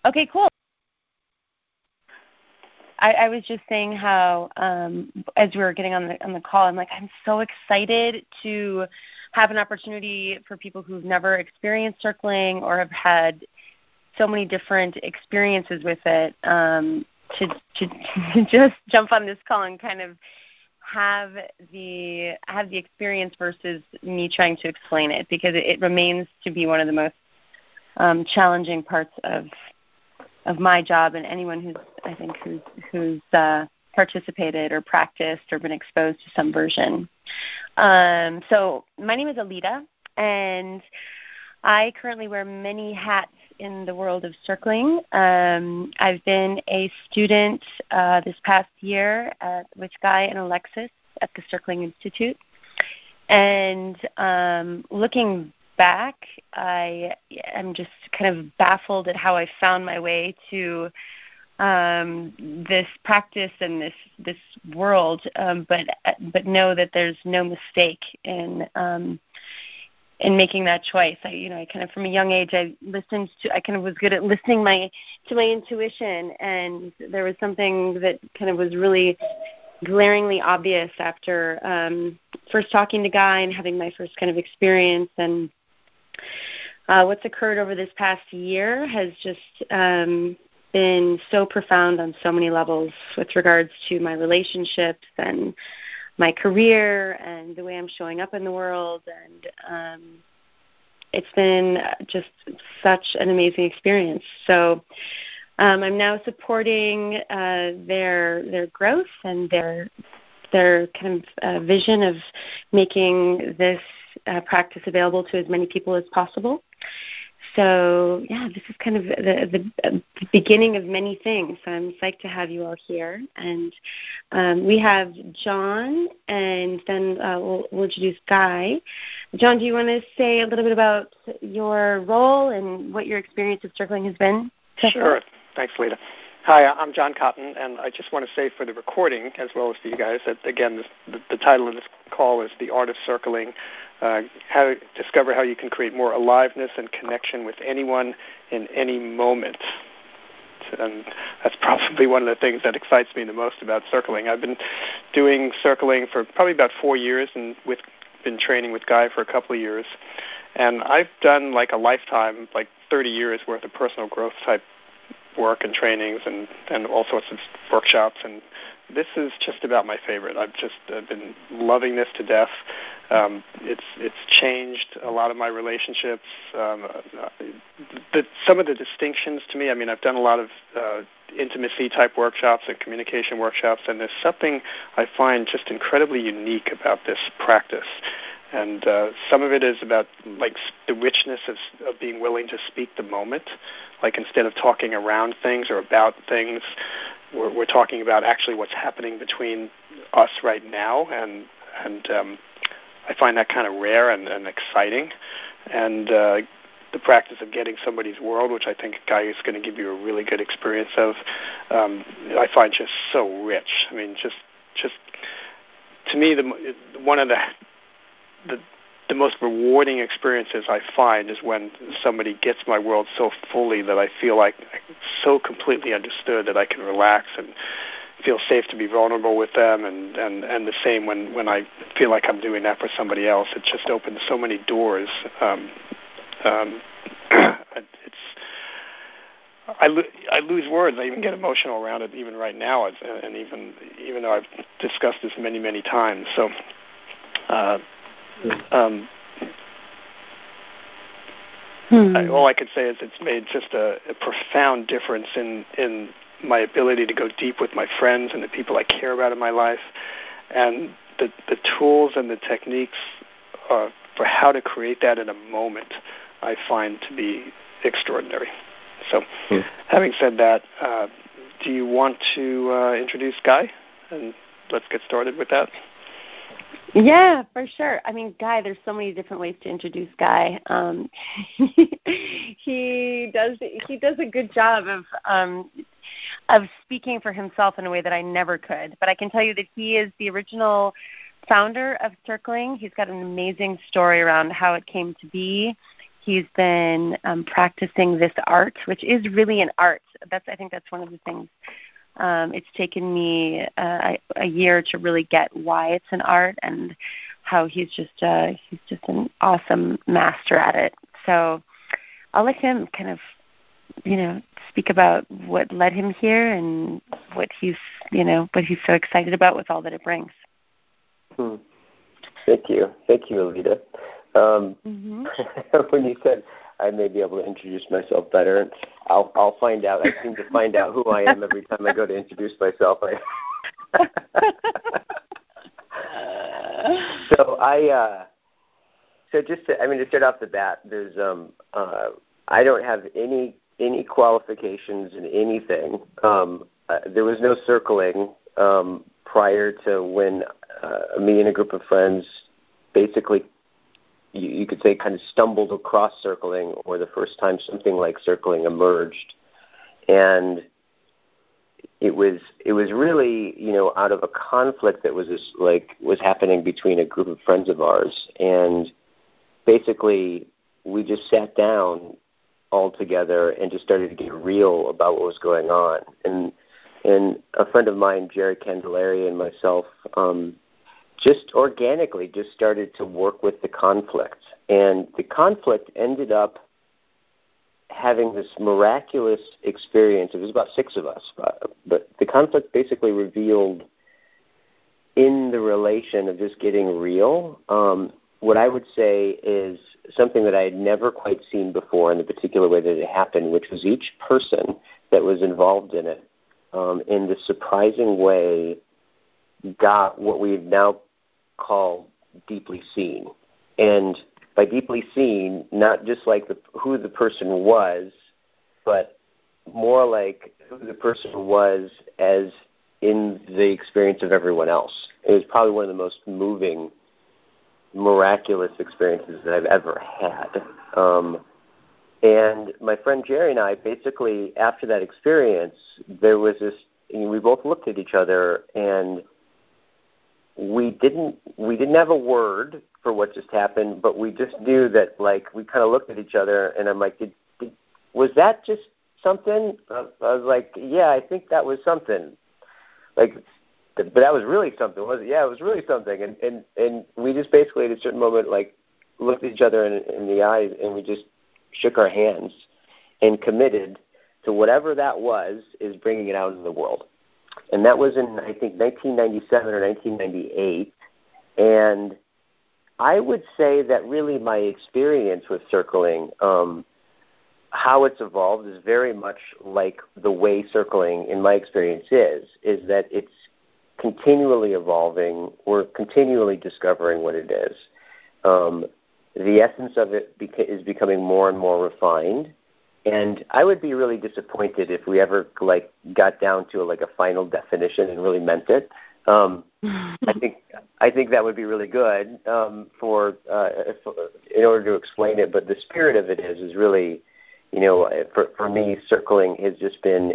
Okay, cool. I was just saying how, as we were getting on the call, I'm so excited to have an opportunity for people who've never experienced circling or have had so many different experiences with it, to just jump on this call and kind of have the experience versus me trying to explain it, because it remains to be one of the most challenging parts of my job, and anyone who's participated or practiced or been exposed to some version. So my name is Alita, and I currently wear many hats in the world of circling. I've been a student this past year with Guy and Alexis at the Circling Institute, and looking back, I am just kind of baffled at how I found my way to this practice and this world, but know that there's no mistake in making that choice. I kind of from a young age I kind of was good at listening to my intuition, and there was something that kind of was really glaringly obvious after first talking to Guy and having my first kind of experience. And what's occurred over this past year has just been so profound on so many levels with regards to my relationships and my career and the way I'm showing up in the world. And it's been just such an amazing experience. So I'm now supporting their growth and their kind of vision of making this practice available to as many people as possible. So, yeah, this is kind of the beginning of many things. I'm psyched to have you all here. And we have John, and then we'll introduce Guy. John, do you want to say a little bit about your role and what your experience of circling has been? Sure. Thanks, Lita. Hi, I'm John Cotton, and I just want to say for the recording, as well as for you guys, that, again, the title of this call is The Art of Circling, how to discover how you can create more aliveness and connection with anyone in any moment. And that's probably one of the things that excites me the most about circling. I've been doing circling for probably about 4 years, and been training with Guy for a couple of years. And I've done like a lifetime, like 30 years worth of personal growth type work and trainings and all sorts of workshops, and this is just about my favorite. I've just been loving this to death. It's changed a lot of my relationships. Some of the distinctions to me, I've done a lot of intimacy type workshops and communication workshops, and there's something I find just incredibly unique about this practice. And some of it is about like the richness of being willing to speak the moment. Like instead of talking around things or about things, we're talking about actually what's happening between us right now. And I find that kind of rare and exciting. And the practice of getting somebody's world, which I think Guy is going to give you a really good experience of, I find just so rich. Just to me, one of the most rewarding experiences I find is when somebody gets my world so fully that I feel like so completely understood that I can relax and feel safe to be vulnerable with them, and the same when I feel like I'm doing that for somebody else. It just opens so many doors. I lose words. I even get emotional around it even right now, and even though I've discussed this many, many times. So all I could say is it's made just a profound difference in my ability to go deep with my friends and the people I care about in my life, and the tools and the techniques for how to create that in a moment I find to be extraordinary. So having said that, do you want to introduce Guy? And let's get started with that. Yeah, for sure. Guy, there's so many different ways to introduce Guy. He does a good job of speaking for himself in a way that I never could. But I can tell you that he is the original founder of Circling. He's got an amazing story around how it came to be. he's been practicing this art, which is really an art. I think that's one of the things. It's taken me a year to really get why it's an art and how he's just an awesome master at it. So I'll let him kind of, speak about what led him here and what he's so excited about with all that it brings. Thank you, Alita. When you said I may be able to introduce myself better, I'll find out. I seem to find out who I am every time I go to introduce myself. So just to start off the bat, there's I don't have any qualifications in anything. There was no circling prior to when me and a group of friends basically, you could say, kind of stumbled across circling, or the first time something like circling emerged. And it was really, out of a conflict that was happening between a group of friends of ours. And basically, we just sat down all together and just started to get real about what was going on. And a friend of mine, Jerry Candelaria, and myself, just organically just started to work with the conflict. And the conflict ended up having this miraculous experience. It was about 6 of us, but the conflict basically revealed in the relation of just getting real, what I would say is something that I had never quite seen before in the particular way that it happened, which was each person that was involved in it, in the surprising way, got what we now call deeply seen. And by deeply seen, not just like who the person was, but more like who the person was as in the experience of everyone else. It was probably one of the most moving, miraculous experiences that I've ever had. And my friend Jerry and I, basically, after that experience, there was this, we both looked at each other, and we didn't have a word for what just happened, but we just knew that, we kind of looked at each other, and I'm like, was that just something? I was like, yeah, I think that was something. But that was really something, wasn't it? Yeah, it was really something. And we just basically, at a certain moment, looked at each other in the eyes, and we just shook our hands and committed to whatever that was, is bringing it out in the world. And that was in, I think, 1997 or 1998. And I would say that really my experience with circling, how it's evolved, is very much like the way circling, in my experience, is that it's continually evolving. We're continually discovering what it is. The essence of it is becoming more and more refined. And I would be really disappointed if we ever got down to a final definition and really meant it. I think that would be really good in order to explain it. But the spirit of it is really, for me, circling has just been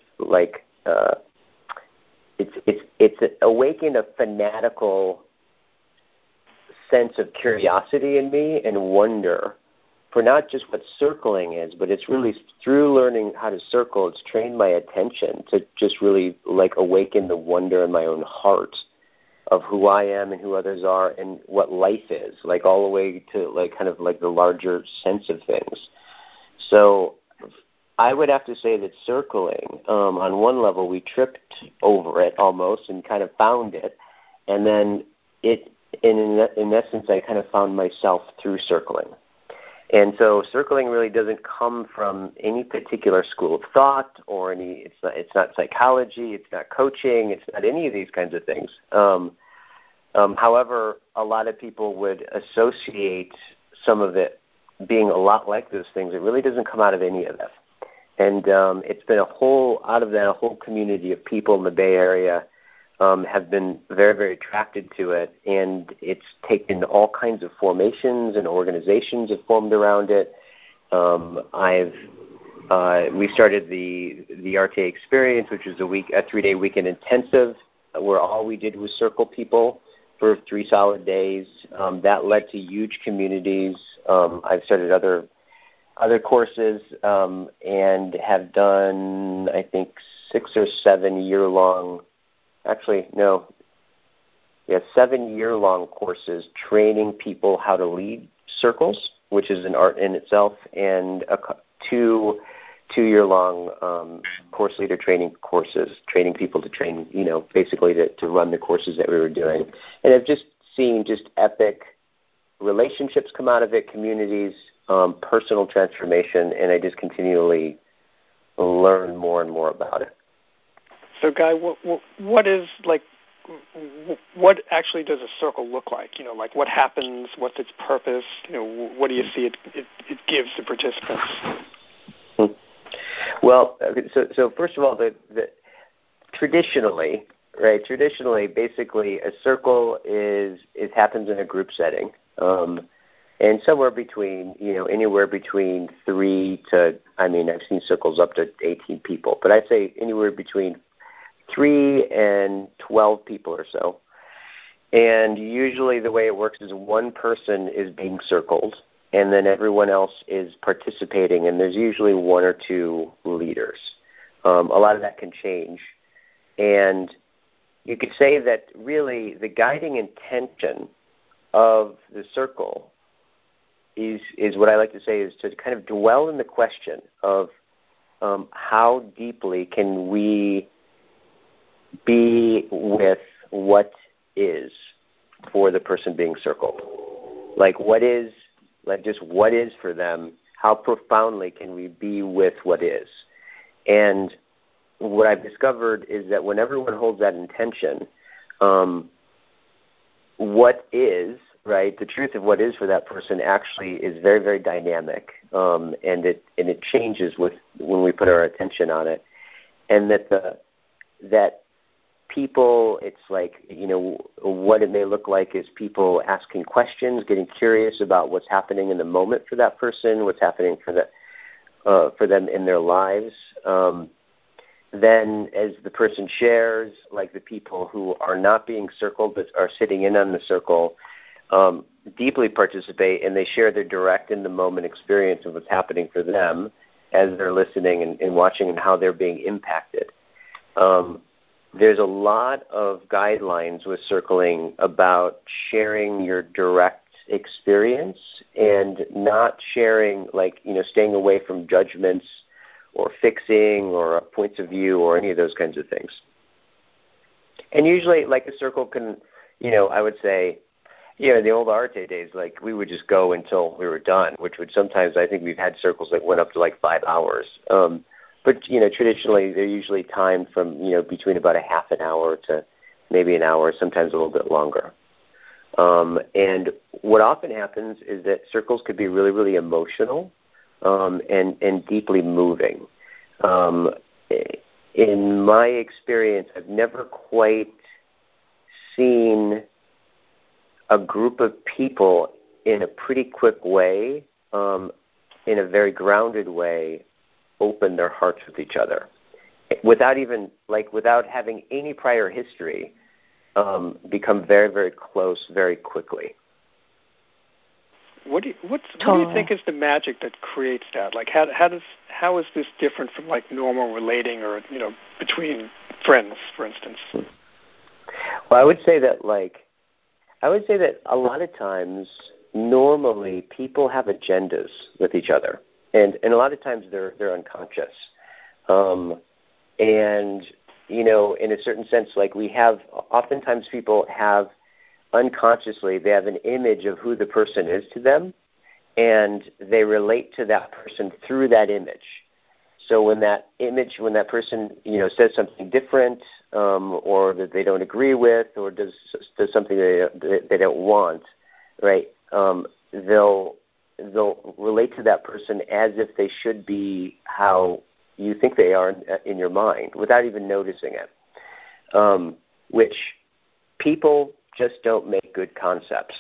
it's awakened a fanatical sense of curiosity in me and wonder for not just what circling is, but it's really through learning how to circle, it's trained my attention to just really awaken the wonder in my own heart of who I am and who others are and what life is, all the way to kind of the larger sense of things. So I would have to say that circling, on one level, we tripped over it almost and kind of found it, and then in essence, I kind of found myself through circling. And so circling really doesn't come from any particular school of thought or it's not psychology, it's not coaching, it's not any of these kinds of things. However, a lot of people would associate some of it being a lot like those things. It really doesn't come out of any of that. And it's been a whole community of people in the Bay Area have been very, very attracted to it, and it's taken all kinds of formations and organizations have formed around it. We started the RTA Experience, which was a 3-day weekend intensive, where all we did was circle people for 3 solid days. That led to huge communities. I've started other other courses, and have done, I think, 6 or 7 year-long, 7-year-long courses training people how to lead circles, which is an art in itself, and two-year-long course leader training courses, training people to train, basically to run the courses that we were doing. And I've just seen just epic relationships come out of it, communities, personal transformation, and I just continually learn more and more about it. So, Guy, what is, like, what actually does a circle look like? Like what happens, what's its purpose, what do you see it gives the participants? Well, so first of all, traditionally, basically a circle happens in a group setting, and somewhere between, anywhere between 3 to, I've seen circles up to 18 people, but I'd say anywhere between 3 and 12 people or so. And usually the way it works is one person is being circled, and then everyone else is participating, and there's usually 1 or 2 leaders. A lot of that can change. And you could say that really the guiding intention of the circle is what I like to say is to kind of dwell in the question of how deeply can we be with what is for the person being circled. Like what is for them, how profoundly can we be with what is? And what I've discovered is that when everyone holds that intention, what is, right, the truth of what is for that person actually is very, very dynamic, and it changes when we put our attention on it. And that people, it's like, what it may look like is people asking questions, getting curious about what's happening in the moment for that person, what's happening for them in their lives. Then as the person shares, like the people who are not being circled but are sitting in on the circle, deeply participate, and they share their direct in the moment experience of what's happening for them as they're listening and watching and how they're being impacted. There's a lot of guidelines with circling about sharing your direct experience and not sharing, staying away from judgments or fixing or points of view or any of those kinds of things. And usually, like a circle can, I would say, in the old Arte days, we would just go until we were done, which would sometimes, I think we've had circles that went up to 5 hours. But, traditionally, they're usually timed from, between about a half an hour to maybe an hour, sometimes a little bit longer. And what often happens is that circles could be really, really emotional and deeply moving. In my experience, I've never quite seen a group of people in a pretty quick way, in a very grounded way, open their hearts with each other without having any prior history, become very, very close very quickly. What do you think is the magic that creates that? How is this different from normal relating or between friends, for instance? Well, I would say that a lot of times, normally people have agendas with each other, and a lot of times they're unconscious, and in a certain sense, oftentimes people have unconsciously they have an image of who the person is to them, and they relate to that person through that image. So when that person, says something different, or that they don't agree with, or does something they don't want, right? They'll relate to that person as if they should be how you think they are in your mind, without even noticing it. Which people just don't make good concepts.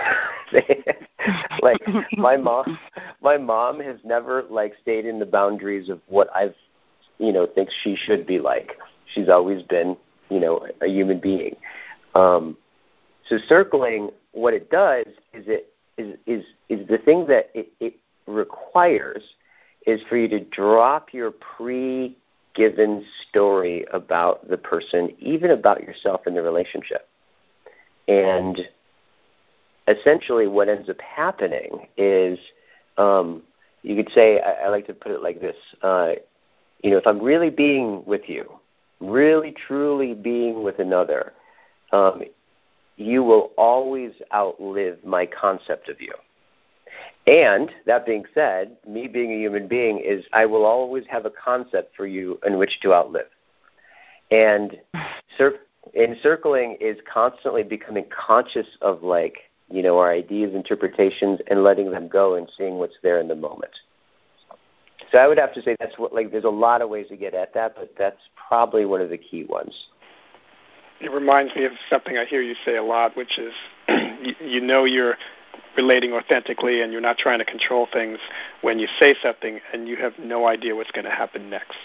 My mom has never stayed in the boundaries of what I've thinks she should be like. She's always been a human being. So circling, what it does is the thing that requires is for you to drop your pre-given story about the person, even about yourself in the relationship. And essentially what ends up happening is, you could say, I like to put it like this, if I'm really being with you, really truly being with another, you will always outlive my concept of you. And that being said, me being a human being is I will always have a concept for you in which to outlive. And encircling is constantly becoming conscious of our ideas, interpretations, and letting them go and seeing what's there in the moment. So I would have to say that's what, there's a lot of ways to get at that, but that's probably one of the key ones. It reminds me of something I hear you say a lot, which is you're relating authentically and you're not trying to control things when you say something and you have no idea what's going to happen next.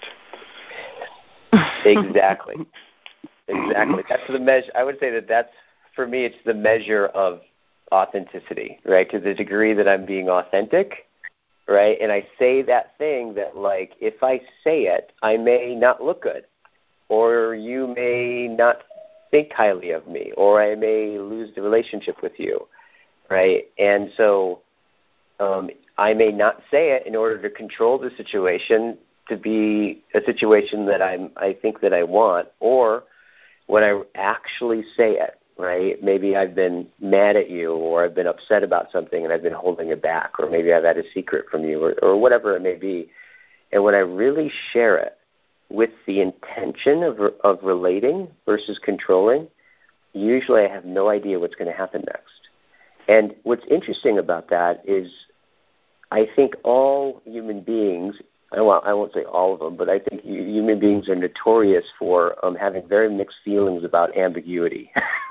Exactly. That's the measure. I would say that's, for me, it's the measure of authenticity, right? To the degree that I'm being authentic, right? And I say that thing that, if I say it, I may not look good, or you may not think highly of me, or I may lose the relationship with you, right? And so I may not say it in order to control the situation to be a situation that I think that I want, or when I actually say it, right? Maybe I've been mad at you, or I've been upset about something and I've been holding it back, or maybe I've had a secret from you, or whatever it may be. And when I really share it with the intention of relating versus controlling, usually I have no idea what's going to happen next. And what's interesting about that is I think all human beings, I won't say all of them, but I think human beings are notorious for having very mixed feelings about ambiguity.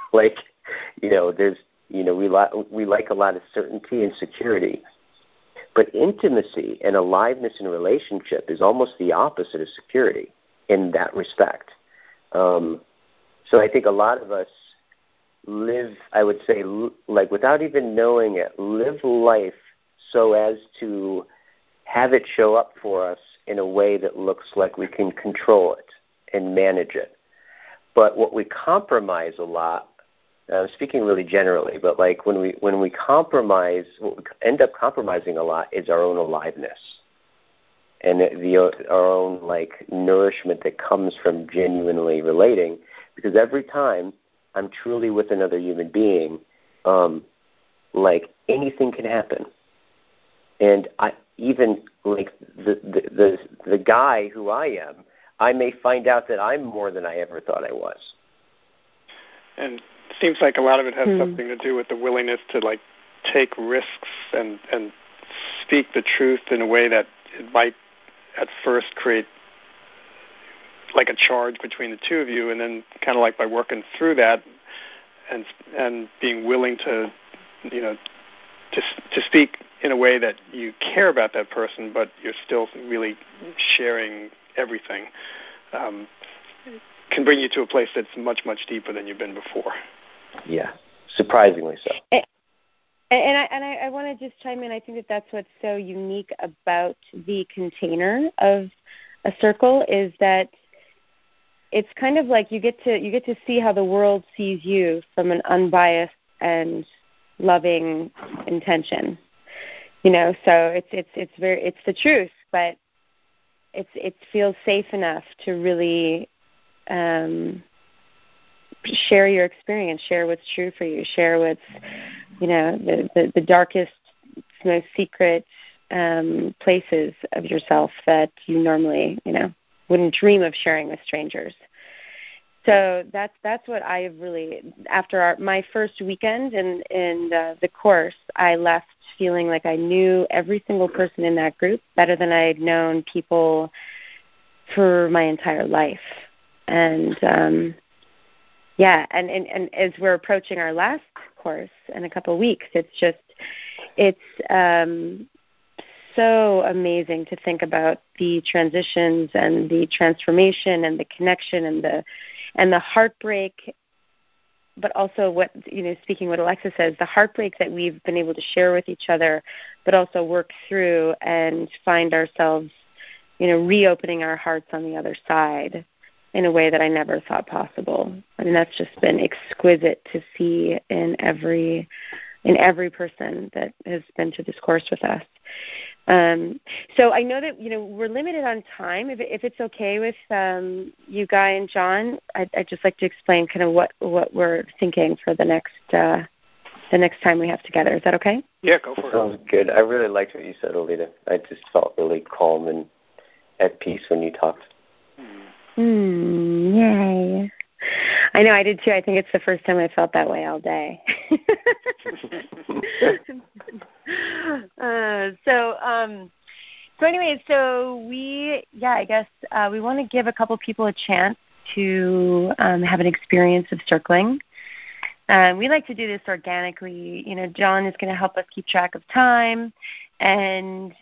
We like a lot of certainty and security. But intimacy and aliveness in a relationship is almost the opposite of security in that respect. So I think a lot of us live, I would say, without even knowing it, live life so as to have it show up for us in a way that looks like we can control it and manage it. But what we compromise a lot, I'm speaking really generally, but when we compromise, what we end up compromising a lot is our own aliveness and our own nourishment that comes from genuinely relating. Because every time I'm truly with another human being, anything can happen. And even the guy who I am, I may find out that I'm more than I ever thought I was. And it seems like a lot of it has something to do with the willingness to take risks and speak the truth in a way that it might at first create a charge between the two of you, and then kind of by working through that and being willing to speak in a way that you care about that person, but you're still really sharing everything, can bring you to a place that's much, much deeper than you've been before. Yeah, surprisingly so. And I want to just chime in. I think that's what's so unique about the container of a circle is that it's kind of you get to see how the world sees you from an unbiased and loving intention. So it's the truth, but it feels safe enough to really share your experience, share what's true for you, share what's the darkest, most secret places of yourself that you normally wouldn't dream of sharing with strangers. So that's what I really, after my first weekend in the course, I left feeling like I knew every single person in that group better than I had known people for my entire life. And and as we're approaching our last course in a couple of weeks, it's so amazing to think about the transitions and the transformation and the connection and the heartbreak but also what, speaking what Alexa says, the heartbreak that we've been able to share with each other, but also work through and find ourselves, reopening our hearts on the other side in a way that I never thought possible. I mean, that's just been exquisite to see in every person that has been to this course with us. So I know that, we're limited on time. If it's okay with you, Guy and John, I'd just like to explain kind of what we're thinking for the next time we have together. Is that okay? Yeah, go for it. Sounds good. I really liked what you said, Alita. I just felt really calm and at peace when you talked. Yay. I know, I did too. I think it's the first time I felt that way all day. We want to give a couple people a chance to have an experience of circling. We like to do this organically. John is going to help us keep track of time, and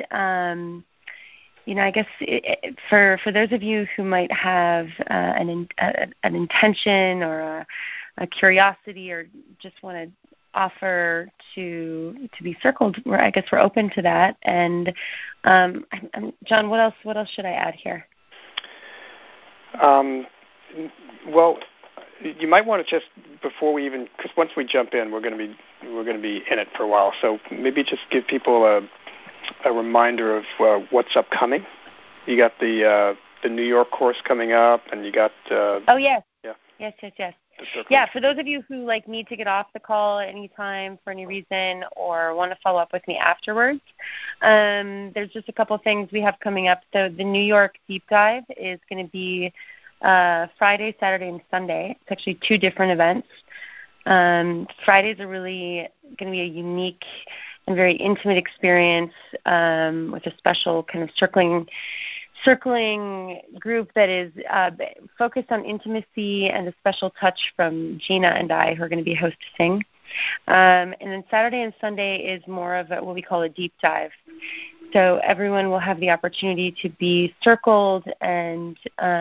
I guess for those of you who might have an intention or a curiosity, or just want to offer to be circled, I guess we're open to that. And John, what else should I add here? Well, you might want to just, before we even, because once we jump in, we're going to be in it for a while. So maybe just give people a reminder of what's upcoming. You got the New York course coming up, and you got. Oh yes. Yeah. Yes. Yeah, for those of you who need to get off the call at any time for any reason, or want to follow up with me afterwards, there's just a couple things we have coming up. So the New York deep dive is going to be Friday, Saturday, and Sunday. It's actually 2 different events. Fridays are really going to be a unique and very intimate experience with a special kind of circling group that is focused on intimacy and a special touch from Gina and I, who are going to be hostessing. And then Saturday and Sunday is more of what we call a deep dive. So everyone will have the opportunity to be circled and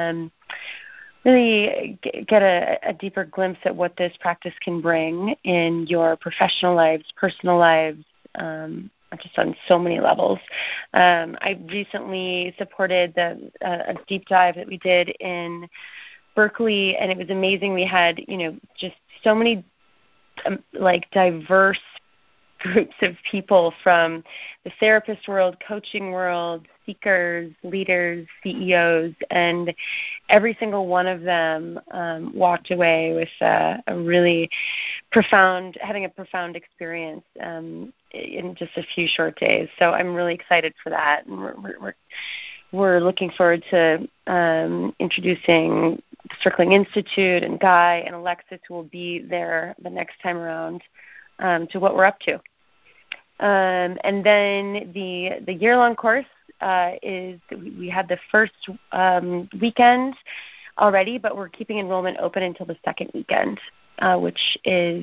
really get a deeper glimpse at what this practice can bring in your professional lives, personal lives, just on so many levels. I recently supported a deep dive that we did in Berkeley, and it was amazing. We had, just so many diverse groups of people from the therapist world, coaching world, speakers, leaders, CEOs, and every single one of them walked away with having a profound experience in just a few short days. So I'm really excited for that, and we're looking forward to introducing the Circling Institute and Guy and Alexis, who will be there the next time around, to what we're up to. And then the year-long course is we had the first weekend already, but we're keeping enrollment open until the second weekend, which is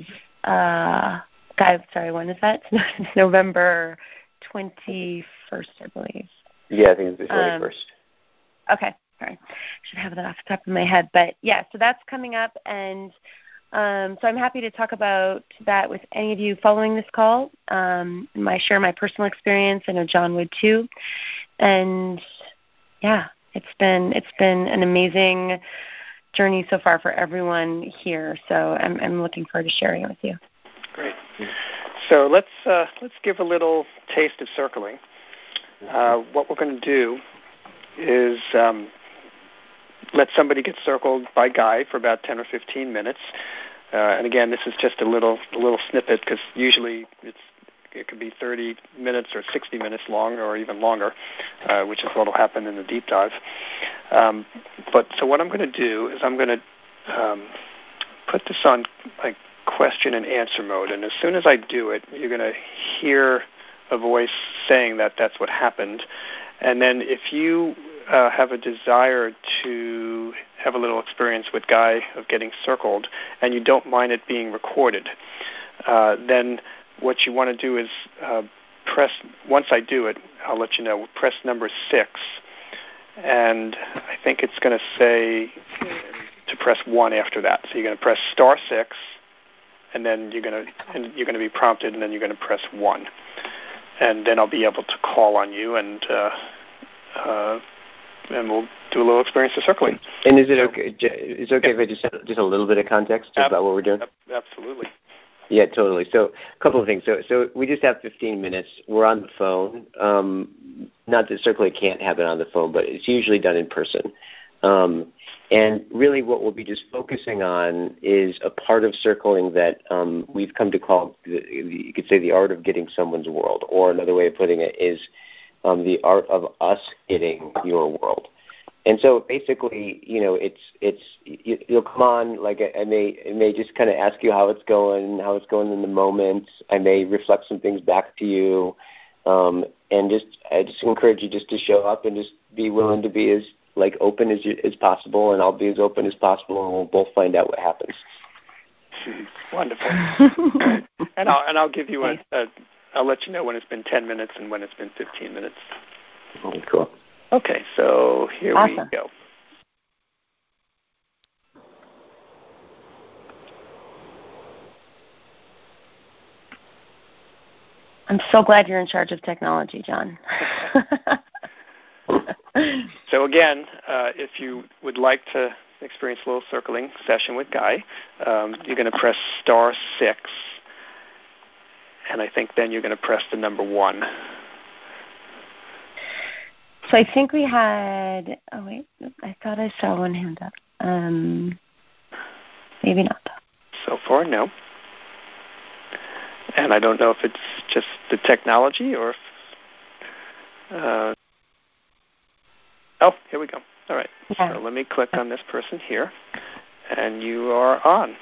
when is that? November 21st, I believe. Yeah, I think it's the 21st. Okay, sorry. I should have that off the top of my head. But, yeah, so that's coming up, and so I'm happy to talk about that with any of you following this call. Share my personal experience. I know John would too. And, yeah, it's been an amazing journey so far for everyone here. So I'm looking forward to sharing it with you. Great. So let's give a little taste of circling. What we're going to do is let somebody get circled by Guy for about 10 or 15 minutes. And again, this is just a little snippet, because usually it could be 30 minutes or 60 minutes long, or even longer, which is what will happen in the deep dive. So what I'm going to do is I'm going to put this on question and answer mode, and as soon as I do it, you're going to hear a voice saying that that's what happened. And then if you have a desire to have a little experience with Guy of getting circled, and you don't mind it being recorded, then what you want to do is press, once I do it, I'll let you know, press number 6, and I think it's going to say to press 1 after that. So you're going to press *6, and then you're going to be prompted, and then you're going to press 1, and then I'll be able to call on you, and we'll do a little experience of circling. And is it okay? Is it okay if I just a little bit of context about what we're doing? Absolutely. Yeah, totally. So a couple of things. So we just have 15 minutes. We're on the phone. Not that circling can't happen on the phone, but it's usually done in person. And really what we'll be just focusing on is a part of circling that we've come to call, you could say, the art of getting someone's world, or another way of putting it is the art of us getting your world. And so basically, you'll come on, like I may just kind of ask you how it's going in the moment. I may reflect some things back to you, and I just encourage you just to show up and just be willing to be as open as possible, and I'll be as open as possible, and we'll both find out what happens. Wonderful. And I'll give you I'll let you know when it's been 10 minutes and when it's been 15 minutes. Oh, cool. Okay, so here we go. I'm so glad you're in charge of technology, John. So again, if you would like to experience a little circling session with Guy, you're going to press *6, and I think then you're going to press the number 1. So I think we had, I thought I saw one hand up. Maybe not. So far, no. And I don't know if it's just the technology or if... here we go. All right. Yeah. So let me click on this person here, and you are on.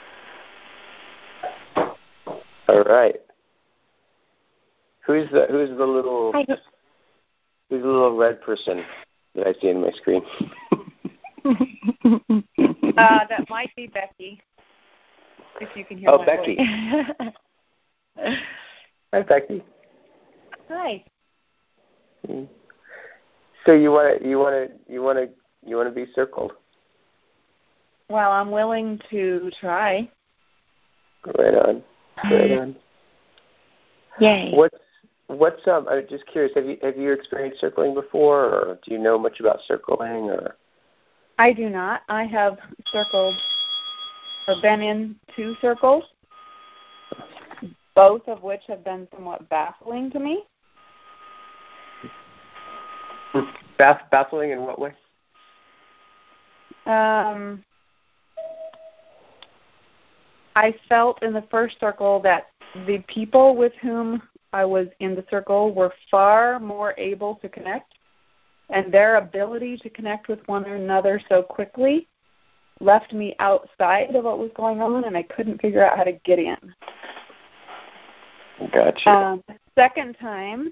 All right. Who's the little... Who's the little red person that I see on my screen? That might be Becky, if you can hear my Becky. voice. Hi, Becky. Hi. So you want to be circled? Well, I'm willing to try. Right on. Yay. What's I'm just curious. Have you experienced circling before, or do you know much about circling? Or I do not. I have circled or been in 2 circles, both of which have been somewhat baffling to me. Baffling in what way? I felt in the first circle that the people with whom I was in the circle were far more able to connect, and their ability to connect with one another so quickly left me outside of what was going on, and I couldn't figure out how to get in. Gotcha. The second time,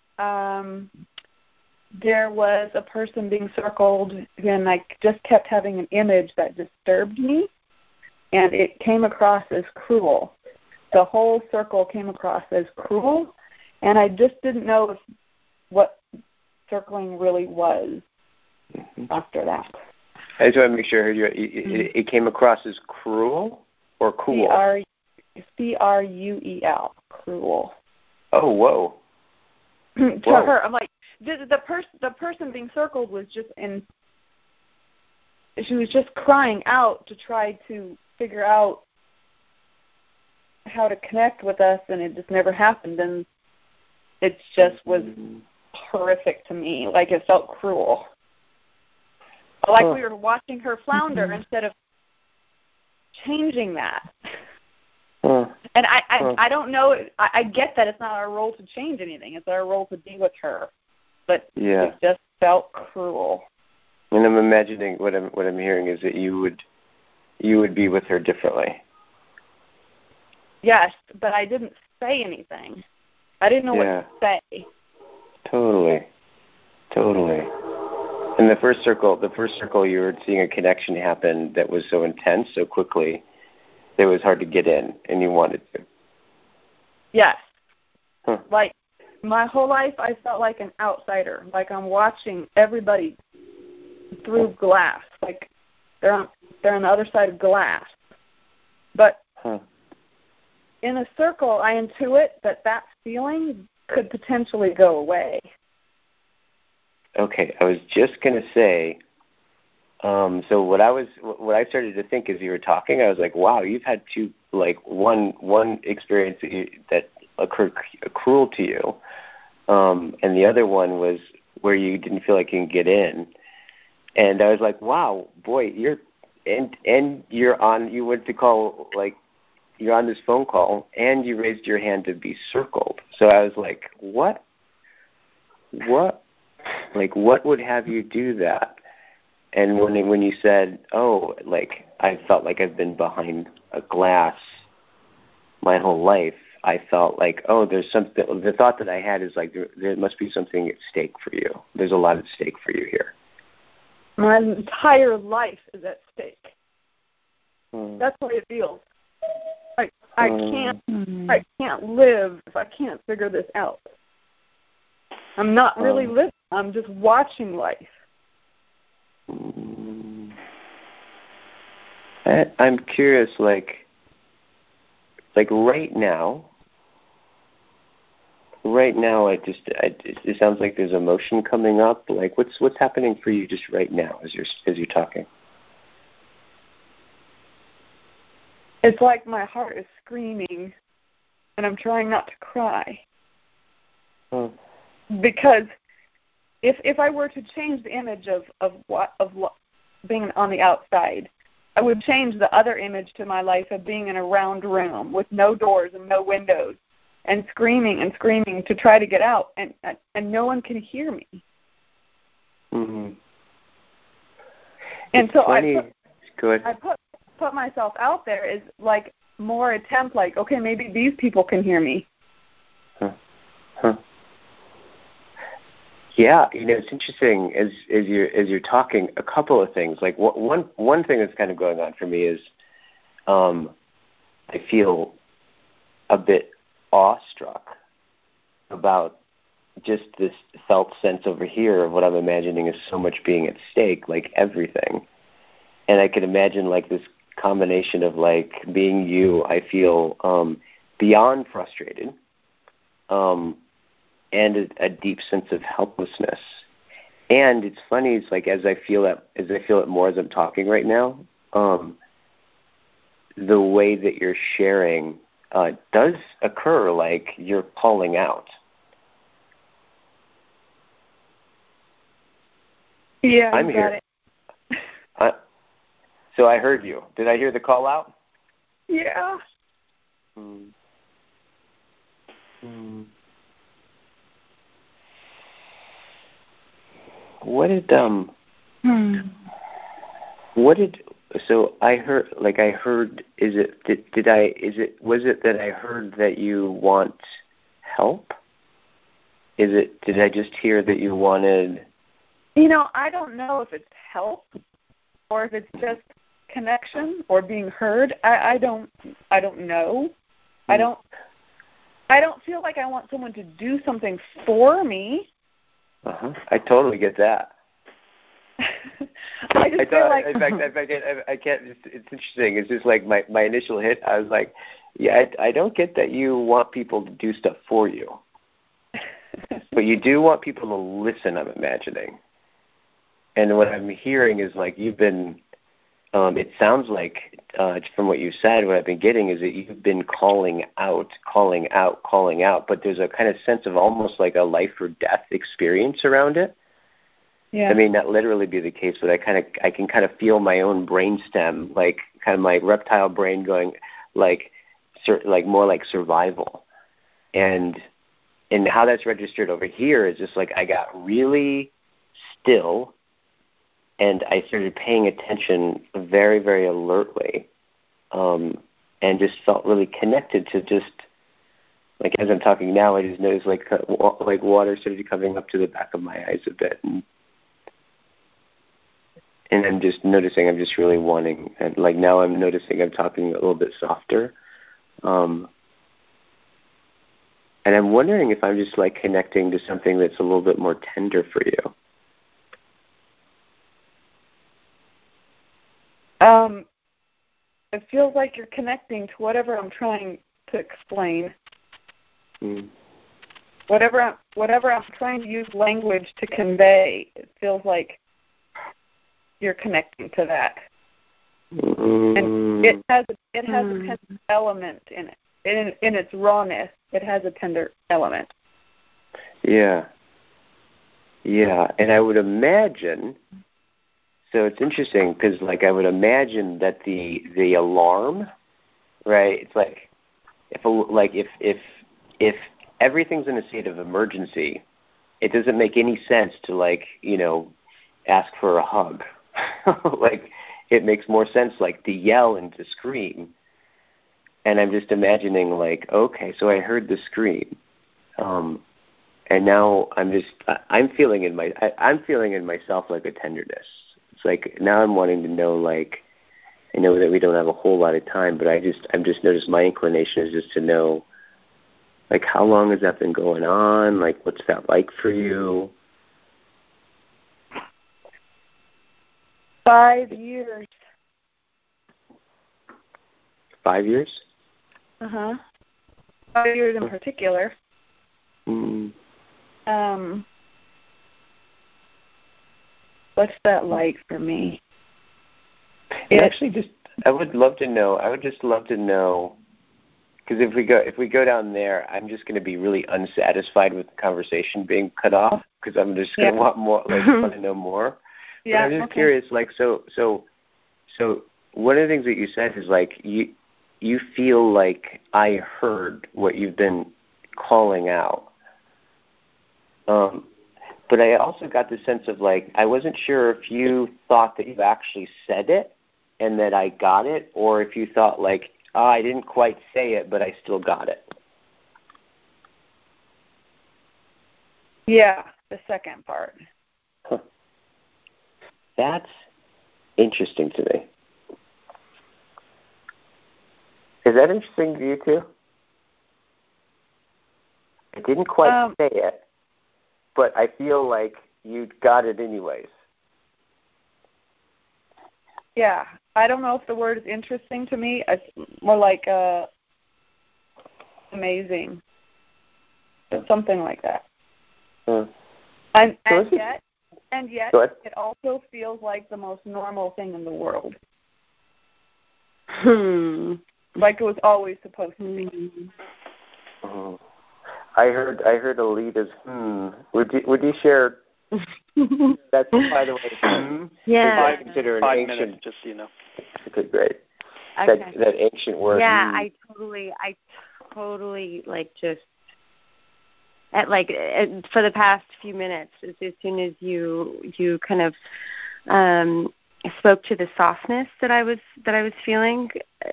there was a person being circled, and I just kept having an image that disturbed me, and it came across as cruel. The whole circle came across as cruel, and I just didn't know what circling really was after that. I just want to make sure I heard you. It came across as cruel or cool? C-R-U-E-L, cruel. Oh, whoa. To her, I'm like, the person being circled was she was just crying out to try to figure out how to connect with us, and it just never happened, and it just was horrific to me. Like, it felt cruel. Like we were watching her flounder instead of changing that. And I don't know, I get that it's not our role to change anything. It's our role to be with her. But it just felt cruel. And I'm imagining what I'm hearing is that you would be with her differently. Yes, but I didn't say anything. I didn't know what to say. Totally. In the first circle, you were seeing a connection happen that was so intense, so quickly, that it was hard to get in, and you wanted to. Yes. Like, my whole life, I felt like an outsider. Like I'm watching everybody through glass. Like they're on the other side of glass. But in a circle, I intuit that feeling could potentially go away. Okay, I was just going to say, so what I started to think as you were talking, I was like, wow, you've had two, like one experience that occurred cruel to you, and the other one was where you didn't feel like you can get in. And I was like, wow, boy, you're on, you went to call, like, you're on this phone call, and you raised your hand to be circled. So I was like, what? Like, what would have you do that? And when you said, oh, like, I felt like I've been behind a glass my whole life, I felt like, oh, there's something, the thought that I had is like, there must be something at stake for you. There's a lot at stake for you here. My entire life is at stake. That's the way it feels. I can't live if I can't figure this out. I'm not really living. I'm just watching life. I'm curious, like right now, it sounds like there's emotion coming up. Like, what's happening for you just right now as you're talking? It's like my heart is screaming, and I'm trying not to cry. Because if I were to change the image of being on the outside, I would change the other image to my life of being in a round room with no doors and no windows, and screaming to try to get out, and no one can hear me. Mm-hmm. And so I put myself out there as like more attempt, like, okay, maybe these people can hear me. Yeah, it's interesting as you're talking. A couple of things. Like one thing that's kind of going on for me is, I feel a bit awestruck about just this felt sense over here of what I'm imagining is so much being at stake, like everything. And I can imagine like this combination of like being you. I feel beyond frustrated. And a deep sense of helplessness. And it's funny, it's like as I feel it more as I'm talking right now, the way that you're sharing does occur like you're calling out. Yeah, I'm here. So I heard you. Did I hear the call out? Yeah. So I heard was it that I heard that you want help? Did I just hear that you wanted? I don't know if it's help or if it's just connection or being heard. I don't know. I don't feel like I want someone to do something for me. I totally get that. I just feel like, in fact, I can't. It's interesting. It's just like my initial hit. I was like, yeah, I don't get that you want people to do stuff for you, but you do want people to listen. I'm imagining, and what I'm hearing is like you've been. It sounds like from what you said, what I've been getting is that you've been calling out, but there's a kind of sense of almost like a life or death experience around it. Yeah. I mean, not literally be the case, but I can kind of feel my own brainstem, like kind of my reptile brain going, like more like survival, and how that's registered over here is just like I got really still, and I started paying attention very, very alertly, and just felt really connected to just like as I'm talking now, I just noticed like water started coming up to the back of my eyes a bit. And I'm just noticing I'm just really wanting, and like now I'm noticing I'm talking a little bit softer. And I'm wondering if I'm just like connecting to something that's a little bit more tender for you. It feels like you're connecting to whatever I'm trying to explain. Mm. Whatever I'm trying to use language to convey, it feels like you're connecting to that. And it has a tender element in it. In its rawness, it has a tender element. Yeah. Yeah, and I would imagine, so it's interesting because, like, I would imagine that the alarm, right? It's like if everything's in a state of emergency, it doesn't make any sense to, like, ask for a hug. Like, it makes more sense, like, to yell and to scream. And I'm just imagining, like, okay, so I heard the scream, and now I'm feeling in myself like a tenderness. It's like now I'm wanting to know, like, I know that we don't have a whole lot of time, but I'm just noticed my inclination is just to know, like, how long has that been going on? Like, what's that like for you? 5 years. 5 years? 5 years in particular. What's that like for me? I would love to know. I would just love to know, because if we go down there, I'm just going to be really unsatisfied with the conversation being cut off, because I'm just going to want more, like, want to know more. Yeah, but I'm just curious, like, so one of the things that you said is, like, you feel like I heard what you've been calling out. But I also got the sense of, like, I wasn't sure if you thought that you actually said it and that I got it, or if you thought, like, I didn't quite say it, but I still got it. Yeah, the second part. Huh. That's interesting to me. Is that interesting to you, too? I didn't quite say it, but I feel like you got it anyways. Yeah, I don't know if the word is interesting to me. It's more like amazing. Something like that. And yet, it also feels like the most normal thing in the world. Like it was always supposed to be. I heard Alita's Would you share? That's, by the way, yeah. I consider an 5 ancient. minutes, just so you know. Okay, great. Okay. That ancient word. Yeah, I totally like just for the past few minutes, as soon as you kind of spoke to the softness that I was feeling,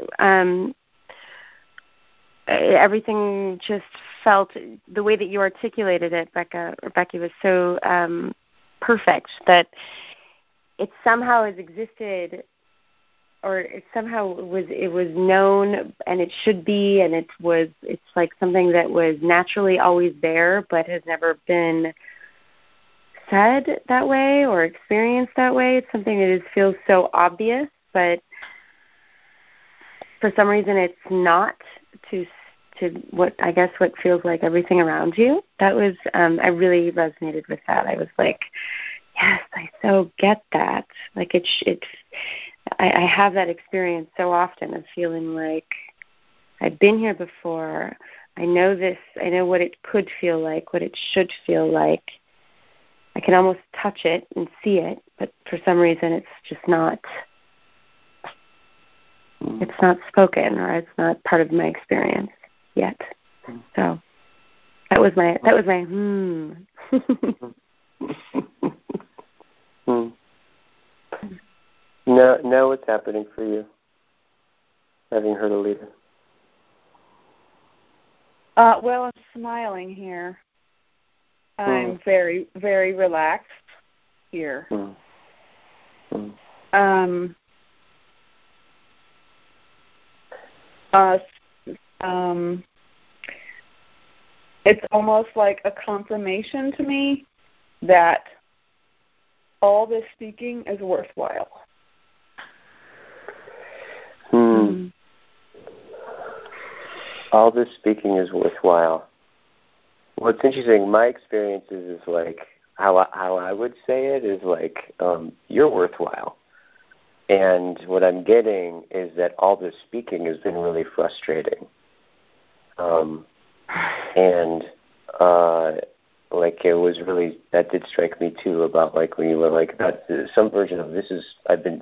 everything just felt, the way that you articulated it, Becky, was so perfect that it somehow has existed, or it was known, and it should be, and it's like something that was naturally always there, but has never been said that way or experienced that way. It's something that feels so obvious, but for some reason it's not to what feels like everything around you. That was I really resonated with that. I was like, yes, I so get that. Like I have that experience so often of feeling like I've been here before. I know this. I know what it could feel like, what it should feel like. I can almost touch it and see it, but for some reason it's just not. It's not spoken, or it's not part of my experience yet. So that was my Now what's happening for you, having heard Alita? Well, I'm smiling here. I'm very, very relaxed here. It's almost like a confirmation to me that all this speaking is worthwhile. All this speaking is worthwhile. Well, it's interesting. My experiences is like how I would say it is like you're worthwhile. And what I'm getting is that all this speaking has been really frustrating. Like it was really, that did strike me too, about like when you were like that, some version of this is,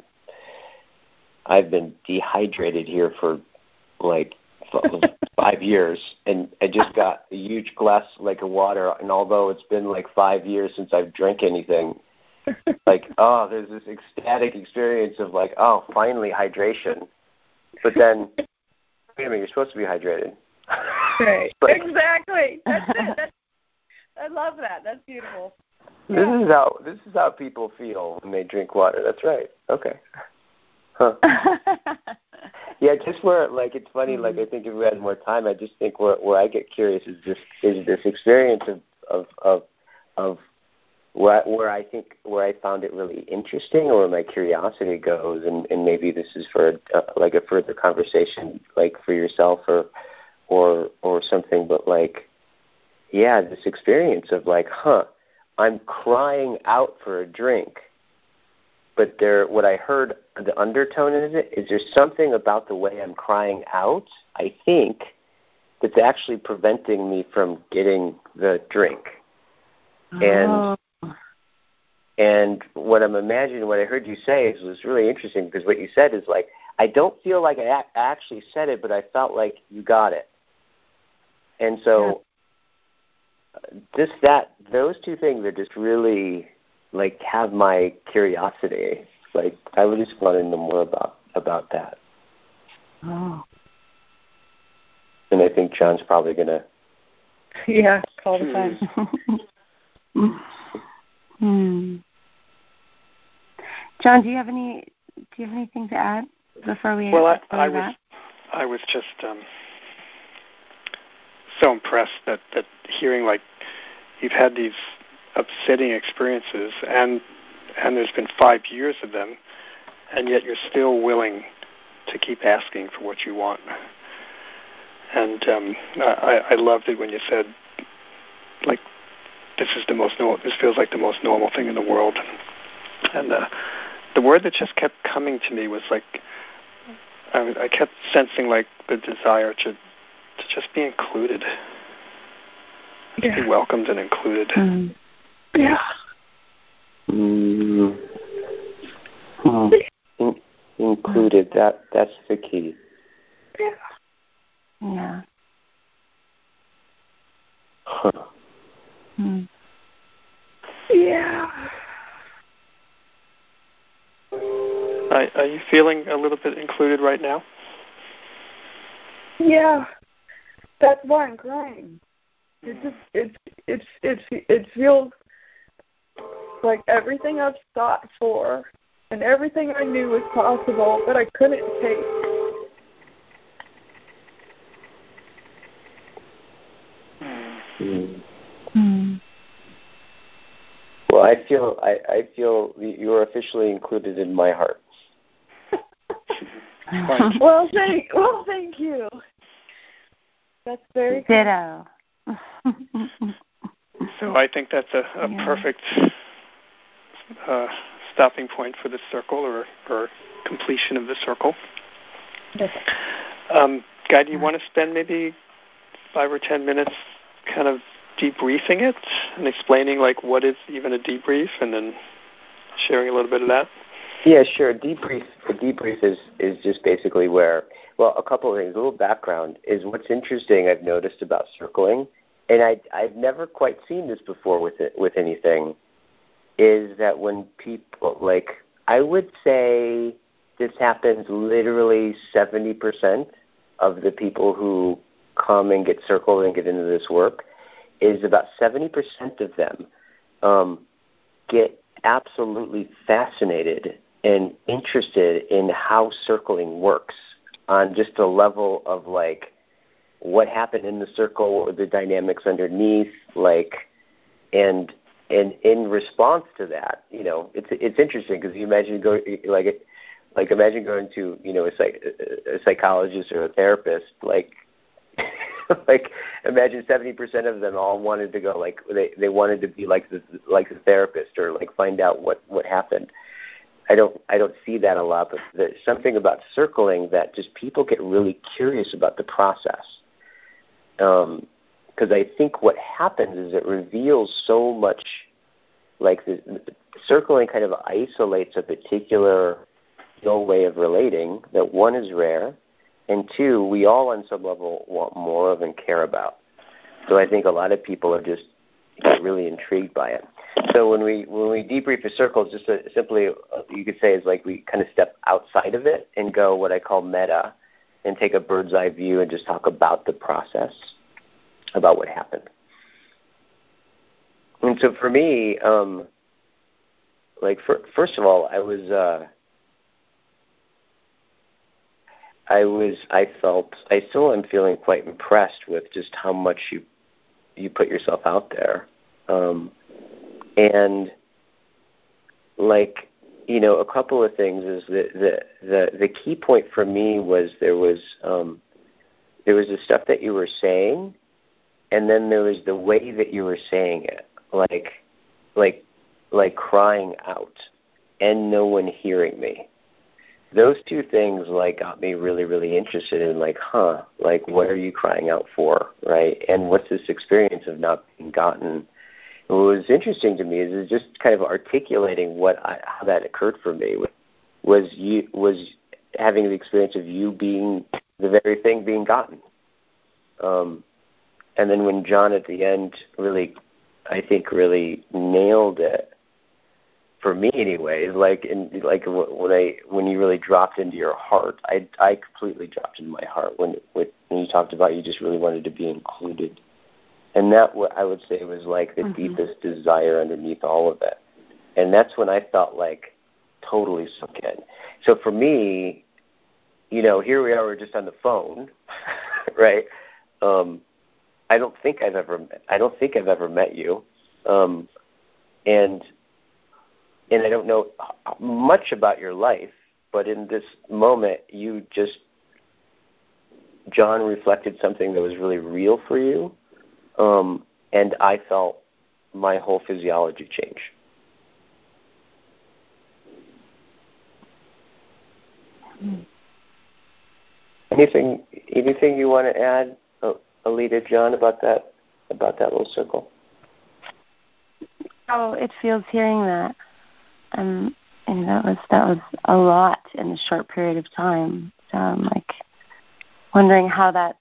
I've been dehydrated here for like 5 years, and I just got a huge glass like of water, and although it's been like 5 years since I've drank anything, like, oh, there's this ecstatic experience of like, oh, finally hydration. But then, wait a minute, you're supposed to be hydrated. Right. Exactly. That's it. I love that. That's beautiful. This is how people feel when they drink water. That's right. Okay. Huh. Yeah, just where like it's funny. Like I think if we had more time, I just think where I get curious is this experience of where I found it really interesting, or where my curiosity goes, and maybe this is for like a further conversation, like for yourself or something. But like, yeah, this experience of like, I'm crying out for a drink, but what I heard, the undertone in it is there's something about the way I'm crying out, I think, that's actually preventing me from getting the drink. Oh. And what I'm imagining, what I heard you say was really interesting, because what you said is like, I don't feel like I actually said it, but I felt like you got it. And so those two things are just really like have my curiosity. Like I would just want to know more about that. Oh. And I think John's probably gonna. Yeah, call the time. John, do you have anything to add before we? Well, I was just so impressed that hearing like you've had these upsetting experiences, and there's been 5 years of them, and yet you're still willing to keep asking for what you want. And I loved it when you said, like, this feels like the most normal thing in the world. And the word that just kept coming to me was like, I kept sensing like the desire to just be included, to be welcomed and included. Yeah. Included. That's the key. Yeah. Yeah. Huh. Yeah. Are you feeling a little bit included right now? Yeah. That's why I'm crying. It feels like everything I've sought for and everything I knew was possible, but I couldn't take. Well, I feel you're officially included in my heart. Well, thank you. That's very ditto. So I think that's a perfect stopping point for the circle, or completion of the circle. Guy, do you want to spend maybe 5 or 10 minutes kind of debriefing it and explaining like what is even a debrief, and then sharing a little bit of that? Yeah, sure. A debrief is just basically where, well, a couple of things. A little background is what's interesting I've noticed about circling, and I've never quite seen this before with anything, is that when people, like, I would say this happens literally 70% of the people who come and get circled and get into this work, is about 70% of them get absolutely fascinated and interested in how circling works on just a level of like what happened in the circle, or the dynamics underneath, like, and in response to that, you know, it's interesting because you imagine imagine going to, you know, a psychologist or a therapist, like Like, imagine 70% of them all wanted to go, like, they wanted to be like the therapist, or like find out what happened. I don't see that a lot, but there's something about circling that just people get really curious about the process. Because I think what happens is it reveals so much, like the circling kind of isolates a particular way of relating that, one, is rare, and two, we all on some level want more of and care about. So I think a lot of people are just really intrigued by it. So when we debrief a circle, just simply, you could say, is like we kind of step outside of it and go what I call meta, and take a bird's eye view and just talk about the process, about what happened. And so for me, first of all, I still am feeling quite impressed with just how much you put yourself out there. And like, you know, a couple of things is that the key point for me was there was the stuff that you were saying, and then there was the way that you were saying it, like crying out and no one hearing me. Those two things like got me really, really interested in like what are you crying out for, right? And what's this experience of not being gotten? What was interesting to me is just kind of articulating how that occurred for me was having the experience of you being the very thing being gotten. And then when John at the end really nailed it, for me anyways, when you really dropped into your heart, I completely dropped into my heart when you talked about you just really wanted to be included. And that, what I would say, was like the deepest desire underneath all of it. And that's when I felt like totally sunk in. So for me, you know, here we are, we're just on the phone, right? I don't think I've ever met you, and I don't know much about your life, but in this moment, John reflected something that was really real for you, and I felt my whole physiology change. Anything you want to add, Alita, John, about that little circle? Oh, it feels hearing that. And that was a lot in a short period of time. So I'm like wondering how that's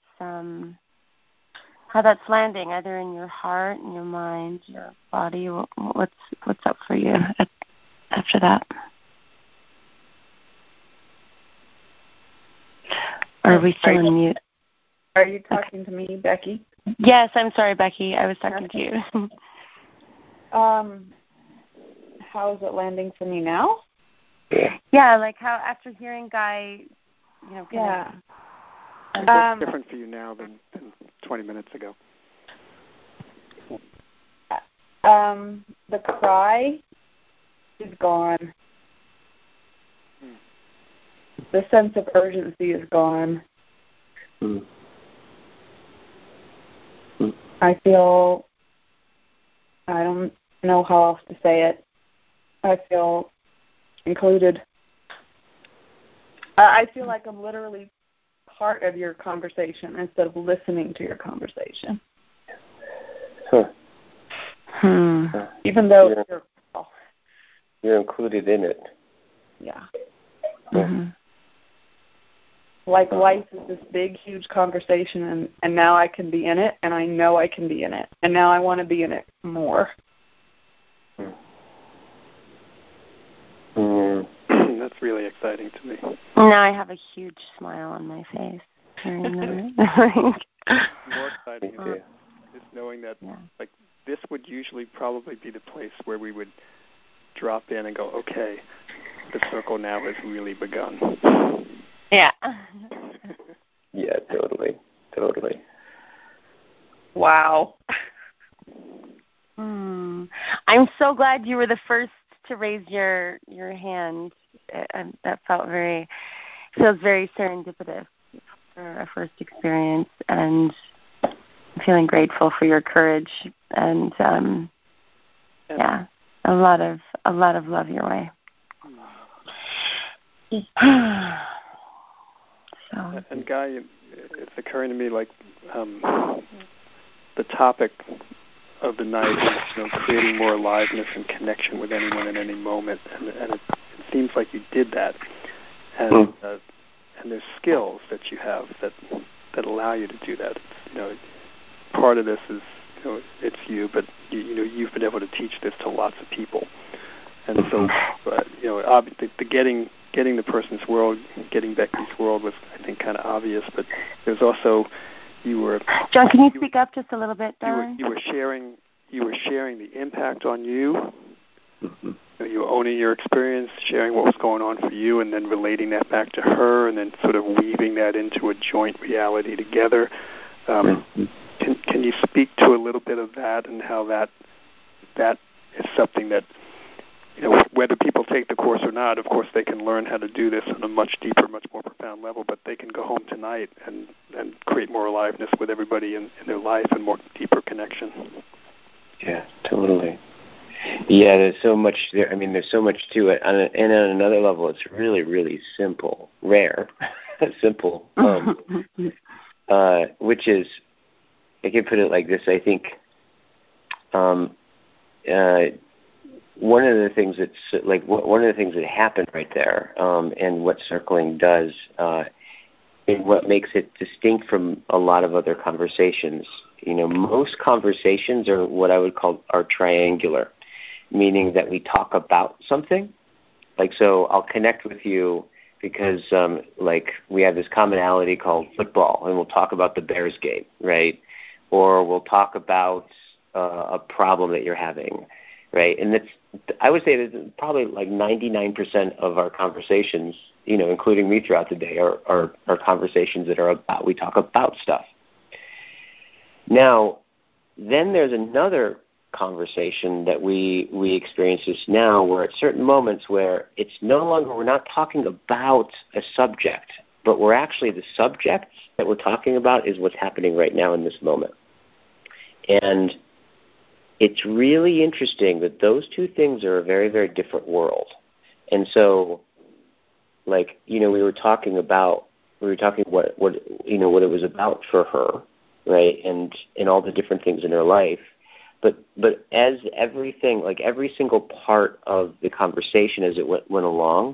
landing, either in your heart, in your mind, your body. What's up for you after that? Or are we still on mute? Are you talking to me, Becky? Yes, I'm sorry, Becky. I was talking to you. How is it landing for me now? Yeah, like how after hearing Guy, you know. Yeah. What's different for you now than 20 minutes ago? The cry is gone. The sense of urgency is gone. I feel, I don't know how else to say it, I feel included. I feel like I'm literally part of your conversation instead of listening to your conversation. Even though you're included in it. Yeah. Mm-hmm. Like life is this big, huge conversation, and now I can be in it, and I know I can be in it, and now I want to be in it more. That's really exciting to me. Now I have a huge smile on my face. More exciting is knowing that like this would usually probably be the place where we would drop in and go, okay, the circle now has really begun. Yeah. Yeah, totally. Wow. I'm so glad you were the first to raise your hand. That feels very serendipitous for a first experience, and feeling grateful for your courage and a lot of love your way. So. And Guy, it's occurring to me like the topic of the night is creating more aliveness and connection with anyone in any moment, and it seems like you did that, and there's skills that you have that allow you to do that. Part of this is it's you, but you've been able to teach this to lots of people, and so obviously the getting the person's world, getting Becky's world was, I think, kind of obvious, but there's also John, can you speak up just a little bit, darling? You were sharing the impact on you. You were owning your experience, sharing what was going on for you, and then relating that back to her, and then sort of weaving that into a joint reality together. Can you speak to a little bit of that and how that is something that, whether people take the course or not, of course they can learn how to do this on a much deeper, much more profound level, but they can go home tonight and create more aliveness with everybody in their life and more deeper connection. Yeah, totally. Yeah, there's so much there. I mean, there's so much to it. And on another level, it's really, really simple, rare, simple, which is, I can put it like this, I think one of the things that happened right there, and what circling does, and what makes it distinct from a lot of other conversations. Most conversations are what I would call are triangular, meaning that we talk about something. Like, so I'll connect with you because, we have this commonality called football, and we'll talk about the Bears game, right? Or we'll talk about a problem that you're having, right? And I would say that probably like 99% of our conversations, including me throughout the day, are conversations that are about, we talk about stuff. Now, then there's another conversation that we experience this now, where at certain moments where it's no longer, we're not talking about a subject, but we're actually, the subject that we're talking about is what's happening right now in this moment. And it's really interesting that those two things are a very, very different world. And so, we were talking what it was about for her, right? And all the different things in her life. But as everything, every single part of the conversation as it went along,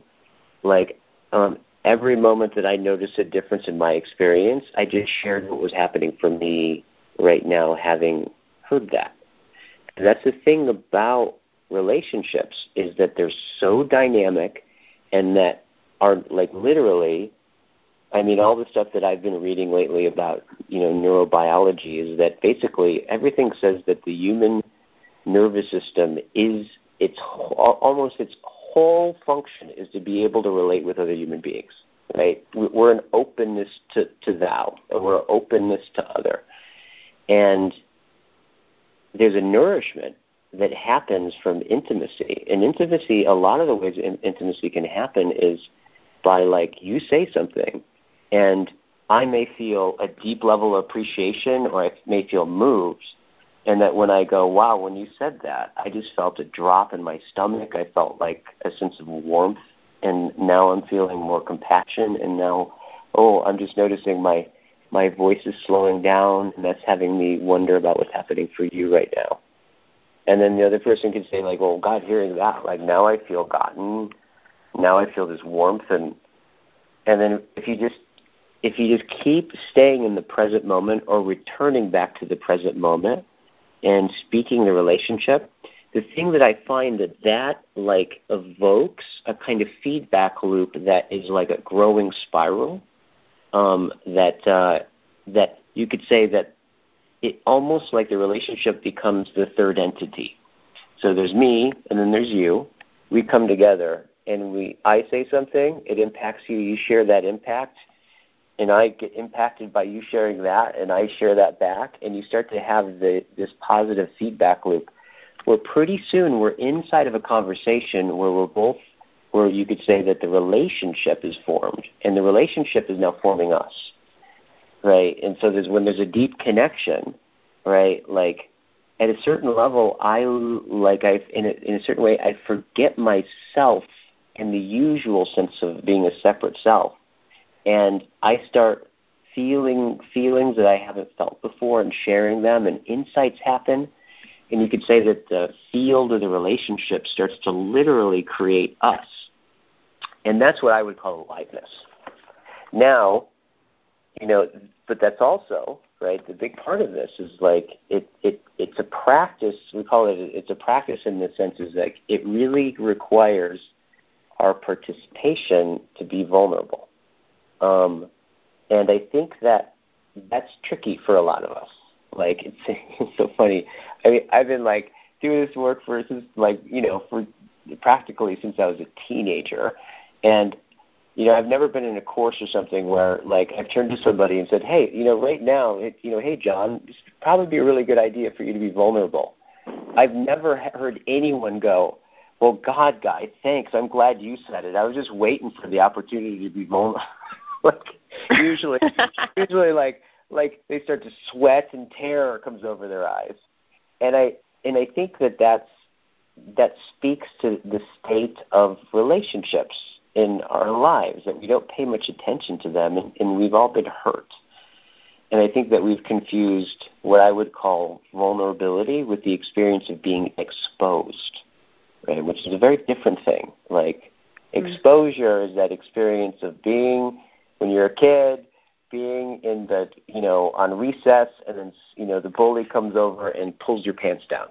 every moment that I noticed a difference in my experience, I just shared what was happening for me right now, having heard that. And that's the thing about relationships, is that they're so dynamic, and that are literally, I mean, all the stuff that I've been reading lately about, neurobiology, is that basically everything says that the human nervous system is almost its whole function is to be able to relate with other human beings, right? We're an openness to thou, and we're an openness to other. And there's a nourishment that happens from intimacy. And intimacy, a lot of the ways intimacy can happen is by, you say something, and I may feel a deep level of appreciation, or I may feel moved, and that when I go, wow, when you said that, I just felt a drop in my stomach. I felt like a sense of warmth, and now I'm feeling more compassion, and now, I'm just noticing my voice is slowing down, and that's having me wonder about what's happening for you right now. And then the other person can say, well, God, hearing that, now I feel gotten, now I feel this warmth, and then if you just keep staying in the present moment, or returning back to the present moment and speaking the relationship, the thing that I find that evokes a kind of feedback loop that is like a growing spiral, that you could say that it almost like the relationship becomes the third entity. So there's me, and then there's you. We come together, and I say something, it impacts you, you share that impact, and I get impacted by you sharing that, and I share that back, and you start to have this positive feedback loop, where pretty soon we're inside of a conversation where you could say that the relationship is formed, and the relationship is now forming us, right? And so when there's a deep connection, right? Like at a certain level, in a certain way, I forget myself in the usual sense of being a separate self, and I start feeling feelings that I haven't felt before and sharing them, and insights happen. And you could say that the field of the relationship starts to literally create us. And that's what I would call aliveness. Now, but that's also, right, the big part of this is like it's a practice. We call it's a practice in the sense is like it really requires our participation to be vulnerable. And I think that's tricky for a lot of us. Like it's so funny. I mean, I've been like doing this work for practically since I was a teenager, and I've never been in a course or something where like I've turned to somebody and said, hey, right now, hey John, this would probably be a really good idea for you to be vulnerable. I've never heard anyone go, well, God, guy, thanks. I'm glad you said it. I was just waiting for the opportunity to be vulnerable. Like usually like they start to sweat and terror comes over their eyes, and I think that speaks to the state of relationships in our lives, that we don't pay much attention to them, and we've all been hurt. And I think that we've confused what I would call vulnerability with the experience of being exposed, right? Which is a very different thing. Like exposure is that experience of being when you're a kid, being in the, on recess, and then, the bully comes over and pulls your pants down.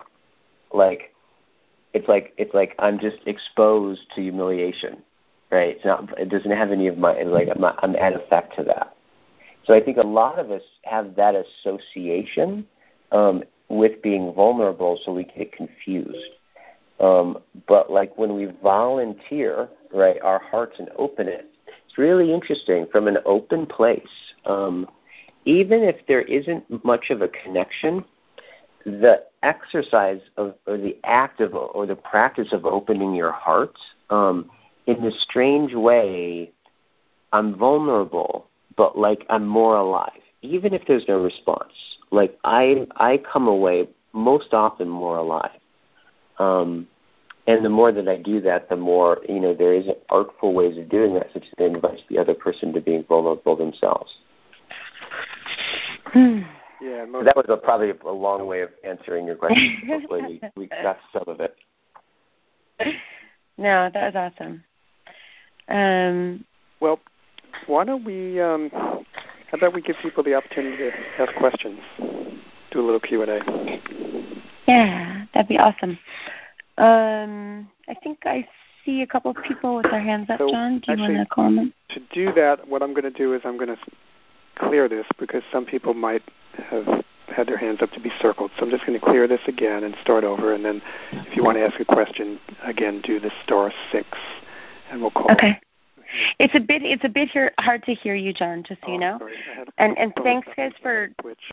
It's like I'm just exposed to humiliation, right? It doesn't have any of my, I'm at effect to that. So I think a lot of us have that association with being vulnerable, so we get confused. But like when we volunteer, right, our hearts and open it, it's really interesting from an open place. Even if there isn't much of a connection, the exercise of, or the act of, or the practice of opening your heart, in this strange way, I'm vulnerable, but like I'm more alive, even if there's no response. Like I come away most often more alive. And the more that I do that, the more, there is artful ways of doing that, such as it invites the other person to being vulnerable themselves. Yeah, so that was probably a long way of answering your question. Hopefully we got some of it. No, that was awesome. Well, why don't we, how about we give people the opportunity to ask questions, do a little Q&A. Yeah, that'd be awesome. I think I see a couple of people with their hands up, John. Do you want to comment? To do that, what I'm going to do is I'm going to clear this because some people might have had their hands up to be circled. So I'm just going to clear this again and start over. And then if you want to ask a question, again, do the *6, and we'll call. Okay. It's a bit hard to hear you, John, just so you know. Sorry. And thanks, guys, for...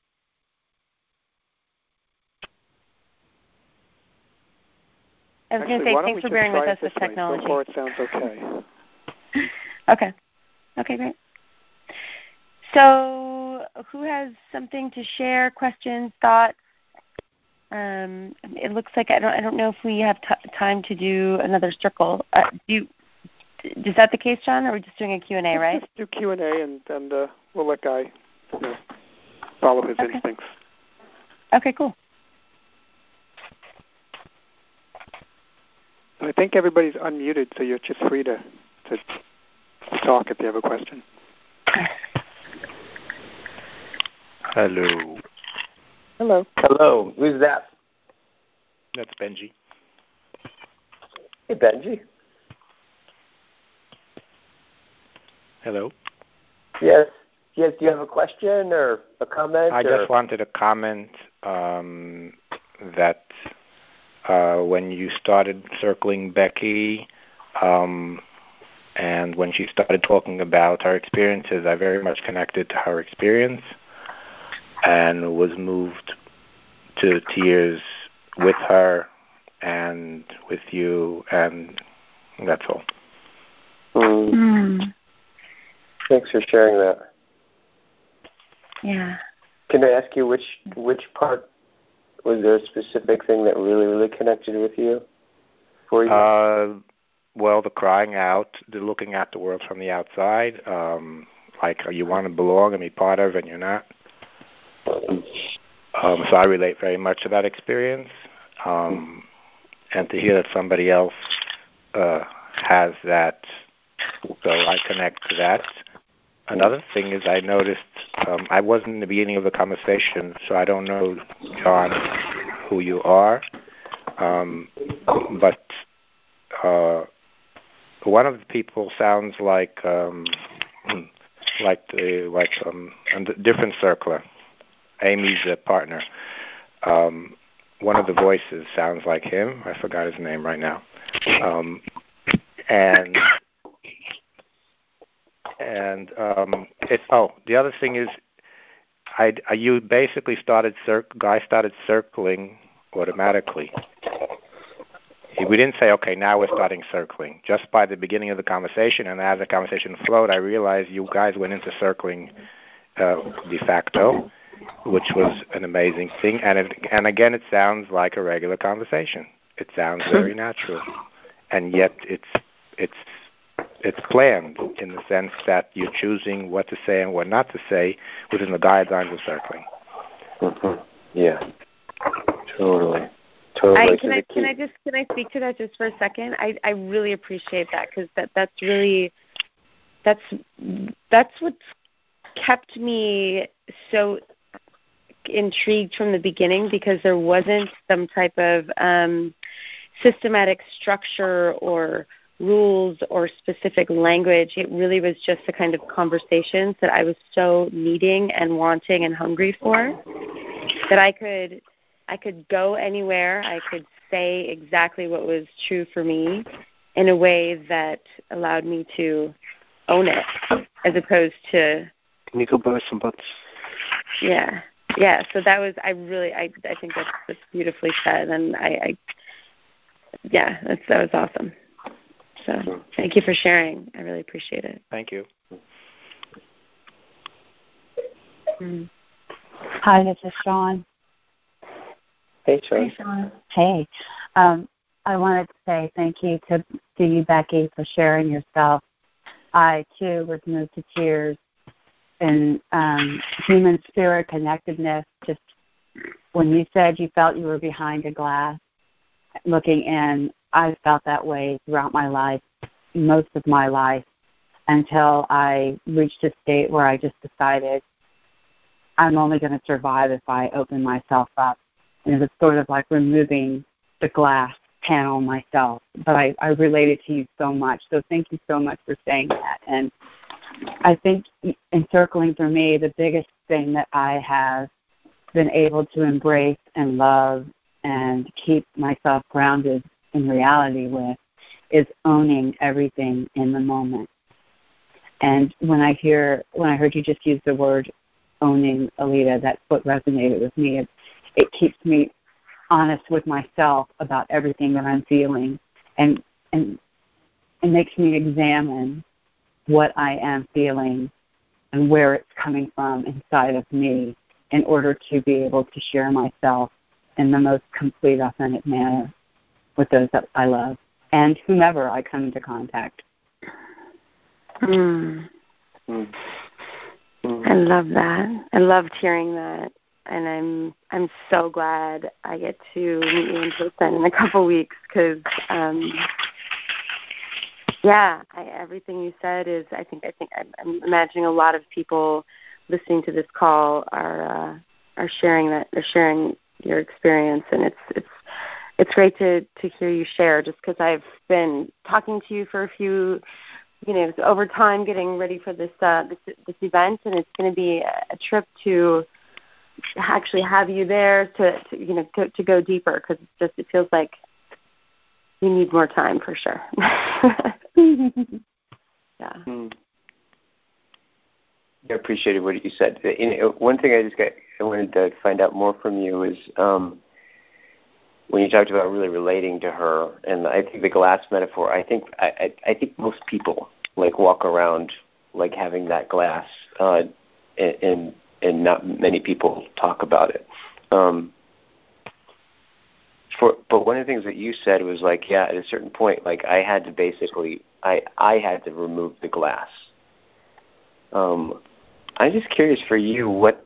I was going to say, thanks for bearing with us with technology. So far it sounds okay. Okay, great. So who has something to share, questions, thoughts? It looks like I don't know if we have time to do another circle. Is that the case, John, or are we just doing a Q&A, right? Let's do Q&A, and we'll let Guy follow his instincts. Okay, cool. I think everybody's unmuted, so you're just free to talk if you have a question. Hello. Hello. Hello. Who's that? That's Benji. Hey, Benji. Hello. Yes. Do you have a question or a comment? I just wanted to comment that when you started circling Becky, and when she started talking about her experiences, I very much connected to her experience and was moved to tears with her and with you, and that's all. Thanks for sharing that. Yeah. Can I ask you which part Was there a specific thing that really, really connected with you? For you? Well, the crying out, the looking at the world from the outside, like you want to belong and be part of, and you're not. So I relate very much to that experience, and to hear that somebody else has that, so I connect to that. Another thing is I noticed, I wasn't in the beginning of the conversation, so I don't know, John, who you are, but one of the people sounds like a different circler. Amy's partner. One of the voices sounds like him. I forgot his name right now. And the other thing is, you basically guy started circling automatically. We didn't say, okay, now we're starting circling. Just by the beginning of the conversation, and as the conversation flowed, I realized you guys went into circling de facto, which was an amazing thing. And again, it sounds like a regular conversation. It sounds very natural, and yet it's planned in the sense that you're choosing what to say and what not to say within the guidelines of circling. Mm-hmm. Yeah, totally. Can I speak to that just for a second? I really appreciate that, because that's really that's what's kept me so intrigued from the beginning, because there wasn't some type of systematic structure or rules or specific language. It really was just the kind of conversations that I was so needing and wanting and hungry for, that I could go anywhere. I could say exactly what was true for me in a way that allowed me to own it, as opposed to... Can you go buy some butts? Yeah. So that was, I think that's beautifully said, and that was awesome. So thank you for sharing. I really appreciate it. Thank you. Hi, this is Sean. Hey, Sean. Hey, Sean. Hey. I wanted to say thank you to you, Becky, for sharing yourself. I, too, was moved to tears. And human spirit connectedness, just when you said you felt you were behind a glass looking in, I felt that way throughout my life, most of my life, until I reached a state where I just decided I'm only going to survive if I open myself up. And it was sort of like removing the glass panel myself. But I related to you so much. So thank you so much for saying that. And I think encircling for me, the biggest thing that I have been able to embrace and love and keep myself grounded in reality with is owning everything in the moment. And when I heard you just use the word owning, Alita, that's what resonated with me. It keeps me honest with myself about everything that I'm feeling, and it makes me examine what I am feeling and where it's coming from inside of me, in order to be able to share myself in the most complete, authentic manner with those that I love and whomever I come into contact. I love that. I loved hearing that, and I'm so glad I get to meet you in person in a couple weeks, because everything you said is, I think I'm imagining a lot of people listening to this call are sharing that. They're sharing your experience, and it's great to hear you share, just because I've been talking to you for a few, over time, getting ready for this event, and it's going to be a trip to actually have you there to go deeper, because it feels like you need more time for sure. Yeah. I appreciated what you said. One thing I wanted to find out more from you is when you talked about really relating to her, and I think the glass metaphor. I think most people walk around having that glass, and not many people talk about it. but one of the things that you said was like, yeah, at a certain point, like I had to basically, I had to remove the glass. I'm just curious for you, what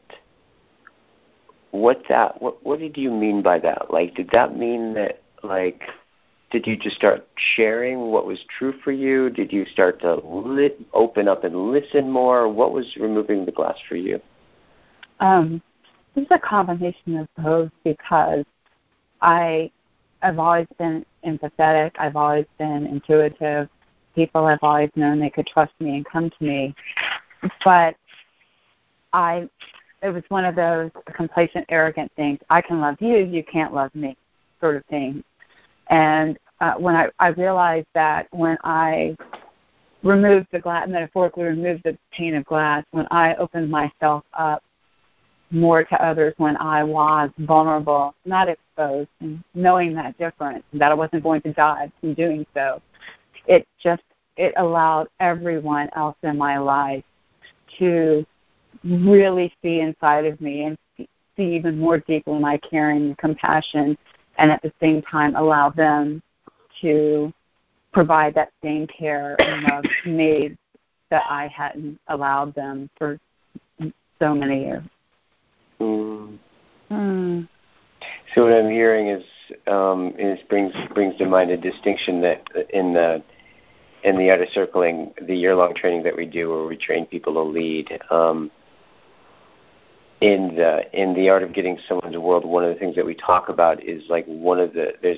did you mean by that? Like, did that mean that, like, did you just start sharing what was true for you? Did you start to open up and listen more? What was removing the glass for you? It's a combination of both, because I've always been empathetic. I've always been intuitive. People have always known they could trust me and come to me. But it was one of those complacent, arrogant things. I can love you, you can't love me, sort of thing. And when I realized that when I removed the glass, metaphorically removed the pane of glass, when I opened myself up more to others, when I was vulnerable, not exposed, and knowing that difference, and that I wasn't going to die from doing so, it allowed everyone else in my life to really see inside of me and see even more deeply my caring and compassion, and at the same time allow them to provide that same care and love to me that I hadn't allowed them for so many years. So what I'm hearing is brings to mind a distinction that in the Art of Circling, the year-long training that we do, where we train people to lead. In the Art of Getting Someone to World, one of the things that we talk about is like there's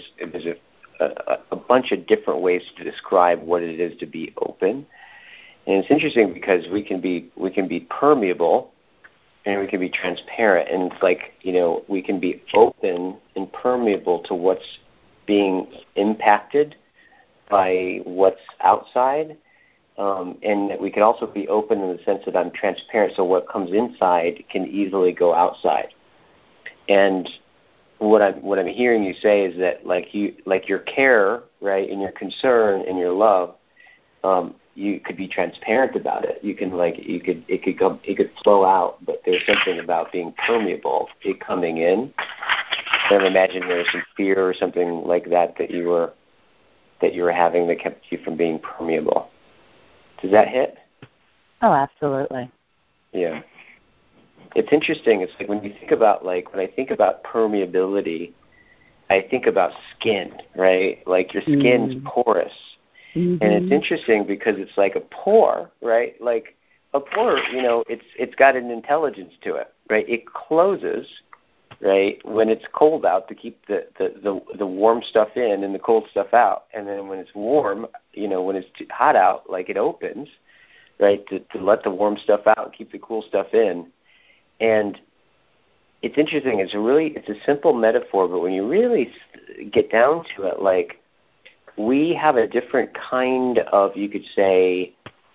a bunch of different ways to describe what it is to be open, and it's interesting because we can be permeable and we can be transparent, and it's like, you know, we can be open and permeable to what's being impacted by what's outside. And that we can also be open in the sense that I'm transparent, so what comes inside can easily go outside. And what I'm hearing you say is that like your care, right, and your concern and your love, you could be transparent about it. You can it could flow out, but there's something about being permeable, it coming in. And imagine there was some fear or something like that you were having that kept you from being permeable. Does that hit? Oh, absolutely. Yeah. It's interesting. It's like when I think about permeability, I think about skin, right? Like your skin's porous. Mm-hmm. And it's interesting because it's like a pore, right? Like a pore, you know, it's got an intelligence to it, right? It closes, right, when it's cold out to keep the warm stuff in and the cold stuff out. And then when it's warm, you know, when it's too hot out, like it opens, right, to let the warm stuff out and keep the cool stuff in. And it's interesting. It's a simple metaphor, but when you really get down to it, like we have a different kind of, you could say,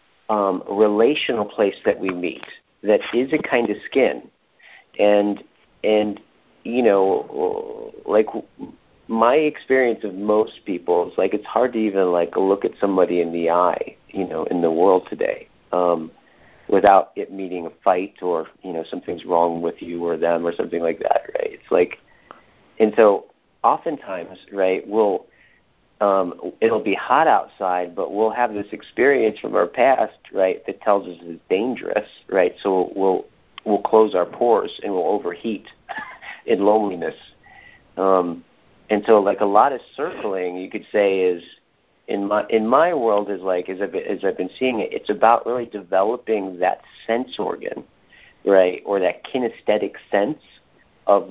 relational place that we meet that is a kind of skin. And you know, like my experience of most people is like it's hard to even like look at somebody in the eye, you know, in the world today, without it meaning a fight or, you know, something's wrong with you or them or something like that, right? It's like, and so oftentimes, right, it'll be hot outside, but we'll have this experience from our past, right, that tells us it's dangerous, right? So we'll close our pores and we'll overheat in loneliness. And so like a lot of circling, you could say, is in my world is like, as I've been seeing it, it's about really developing that sense organ, right, or that kinesthetic sense of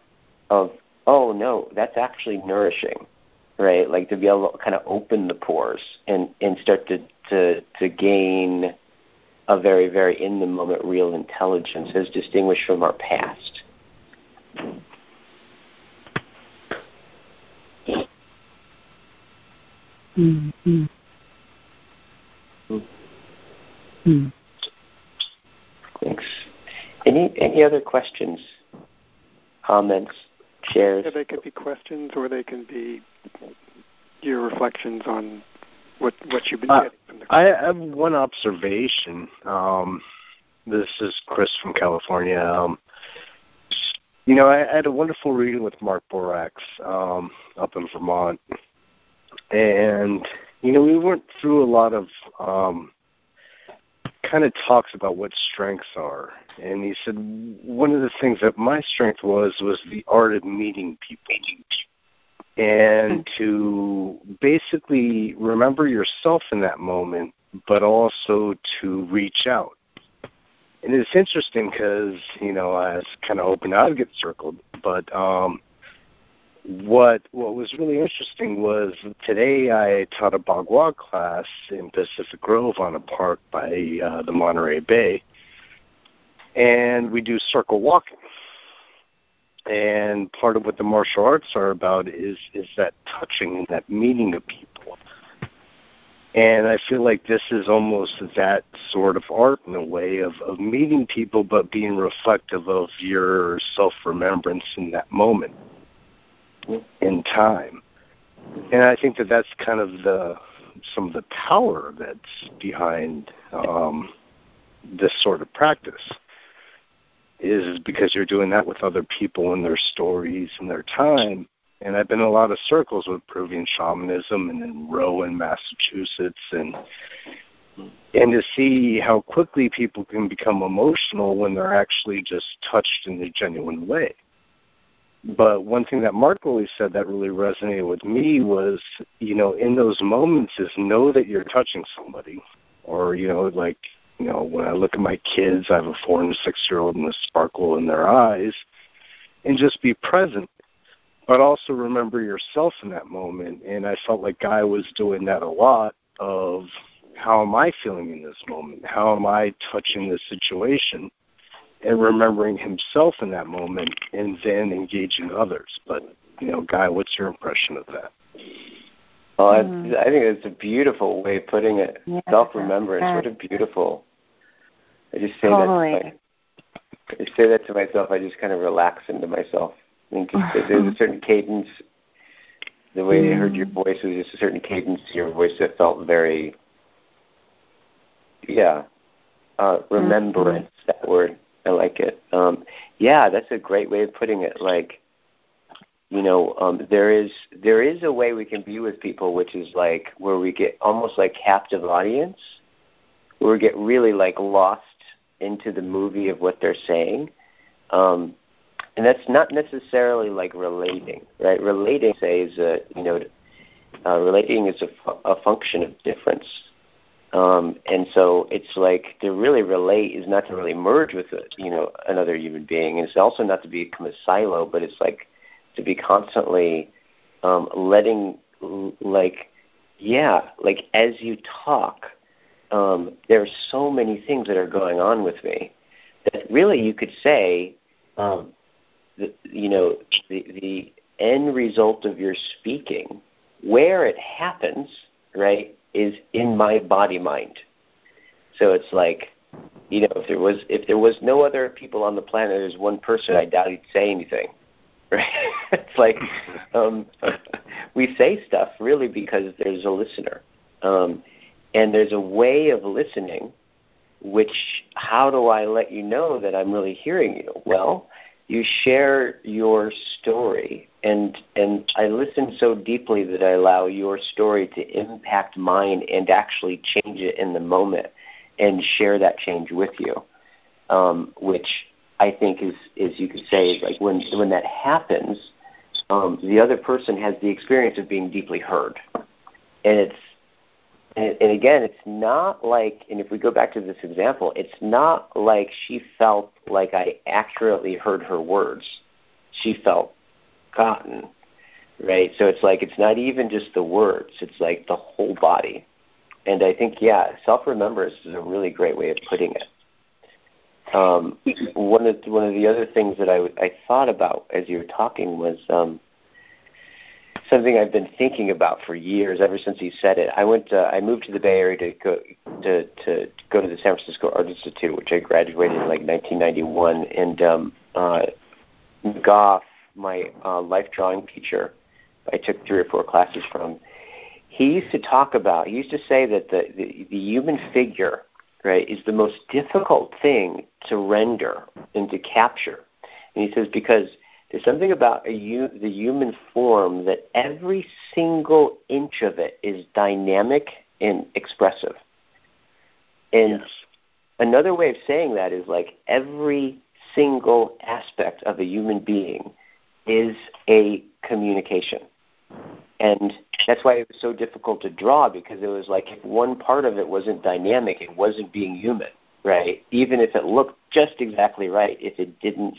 oh no, that's actually nourishing, right? Like to be able to kind of open the pores and start to gain a very, very in the moment real intelligence as distinguished from our past. Mm-hmm. Thanks. Any other questions, comments, shares? Yeah, they could be questions, or they can be your reflections on what you've been getting from the. I have one observation. This is Chris from California. I had a wonderful reading with Mark Borax up in Vermont. And, we went through a lot of kind of talks about what strengths are. And he said one of the things that my strength was the art of meeting people. And to basically remember yourself in that moment, but also to reach out. And it's interesting because, I was kind of hoping I'd get circled. But what was really interesting was today I taught a Bagua class in Pacific Grove on a park by the Monterey Bay. And we do circle walking. And part of what the martial arts are about is that touching and that meeting of people. And I feel like this is almost that sort of art in a way of meeting people, but being reflective of your self-remembrance in that moment in time. And I think that's kind of some of the power that's behind this sort of practice. Is because you're doing that with other people and their stories and their time. And I've been in a lot of circles with Peruvian shamanism and in Rowan, Massachusetts, and to see how quickly people can become emotional when they're actually just touched in a genuine way. But one thing that Mark really said that really resonated with me was, in those moments is know that you're touching somebody. Or, when I look at my kids, I have a 4- and 6-year-old and the sparkle in their eyes, and just be present, but also remember yourself in that moment. And I felt like Guy was doing that a lot of how am I feeling in this moment? How am I touching this situation? And remembering himself in that moment and then engaging others. But, Guy, what's your impression of that? Well, I think it's a beautiful way of putting it. Yeah, self-remembrance, what a beautiful... I just say that to myself. I just kind of relax into myself. I mean, there's a certain cadence. The way I heard your voice was just a certain cadence to your voice that felt very, remembrance. That word, I like it. That's a great way of putting it. Like, there is a way we can be with people, which is like where we get almost like captive audience, where we get really like lost into the movie of what they're saying. And that's not necessarily like relating, right? Relating, say, is relating is a function of difference. And so it's like to really relate is not to really merge with another human being. It's also not to become a silo, but it's like to be constantly letting, as you talk, there are so many things that are going on with me that really you could say, the end result of your speaking, where it happens, right, is in my body-mind. So it's like, if there was no other people on the planet, there's one person, I doubt he'd say anything, right? It's like we say stuff really because there's a listener. And there's a way of listening, which, how do I let you know that I'm really hearing you? Well, you share your story, and I listen so deeply that I allow your story to impact mine and actually change it in the moment and share that change with you, which I think is you could say, like when that happens, the other person has the experience of being deeply heard. And again, it's not like, and if we go back to this example, it's not like she felt like I accurately heard her words. She felt gotten, right? So it's like it's not even just the words. It's like the whole body. And I think, self-remembrance is a really great way of putting it. One of the other things that I thought about as you were talking was something I've been thinking about for years, ever since you said it. I moved to the Bay Area to go to the San Francisco Art Institute, which I graduated in like 1991. And Goff, my life drawing teacher, I took 3 or 4 classes from. He used to say that the human figure, right, is the most difficult thing to render and to capture. And he says, because there's something about the human form that every single inch of it is dynamic and expressive. And another way of saying that is like every single aspect of a human being is a communication. And that's why it was so difficult to draw, because it was like if one part of it wasn't dynamic, it wasn't being human, right? Even if it looked just exactly right, if it didn't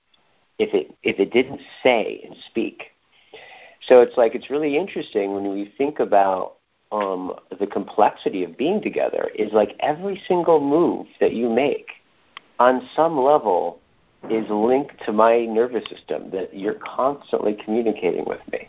say and speak. So it's like, it's really interesting when we think about the complexity of being together, is like every single move that you make on some level is linked to my nervous system, that you're constantly communicating with me.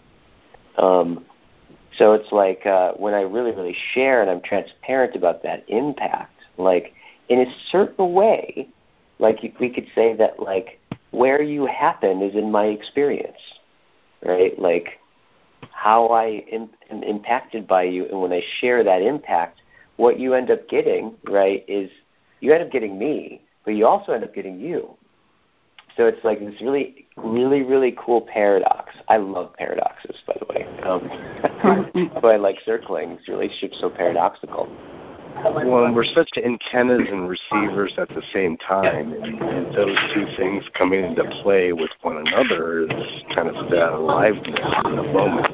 So it's like when I really, really share and I'm transparent about that impact, like in a certain way, like we could say that like where you happen is in my experience, right? Like how I am impacted by you, and when I share that impact, what you end up getting, right, is you end up getting me, but you also end up getting you. So it's like this really, really, really cool paradox. I love paradoxes, by the way. So I like circling. This relationship's so paradoxical. Well, and we're such antennas and receivers at the same time, and those two things coming into play with one another is kind of that aliveness in the moment.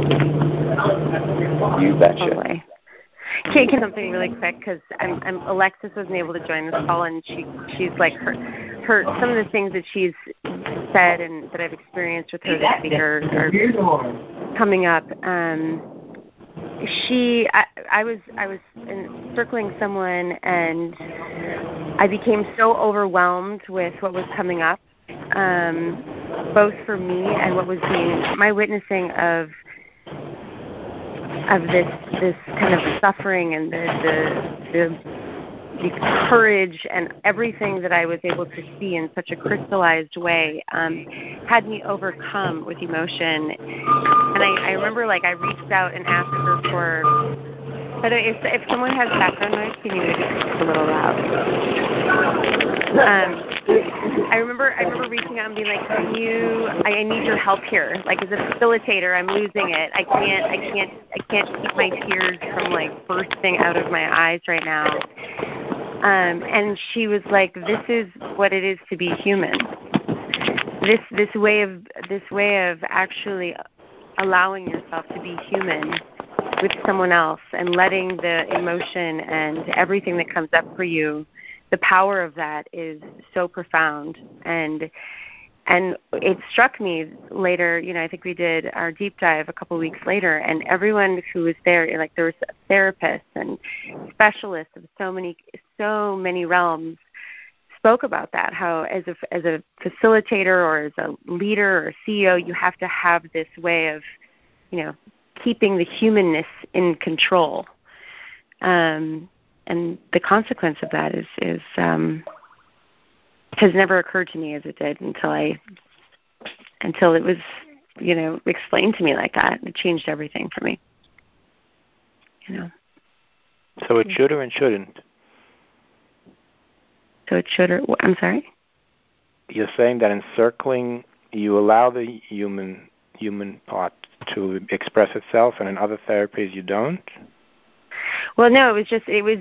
You betcha. Totally. Can I something really quick, because Alexis wasn't able to join this call, and she's like her some of the things that she's said and that I've experienced with her this week are coming up. I was circling someone, and I became so overwhelmed with what was coming up, both for me and what was being my witnessing of this kind of suffering and the courage and everything that I was able to see in such a crystallized way had me overcome with emotion. And I remember, like, I reached out and asked her for, but if someone has background noise, can you make it a little loud? I remember reaching out and being like, I need your help here. Like, as a facilitator, I'm losing it. I can't keep my tears from like bursting out of my eyes right now. And she was like, this is what it is to be human. This way of actually allowing yourself to be human with someone else and letting the emotion and everything that comes up for you, the power of that is so profound. And it struck me later, I think we did our deep dive a couple of weeks later, and everyone who was there, like there was therapists and specialists of so many realms, spoke about that, how as a facilitator or as a leader or a CEO, you have to have this way of, keeping the humanness in control. And the consequence of that is has never occurred to me as it did until it was, explained to me like that. It changed everything for me. So it should or it shouldn't? So it should or, I'm sorry? You're saying that in circling, you allow the human part to express itself, and in other therapies you don't? Well, no, it was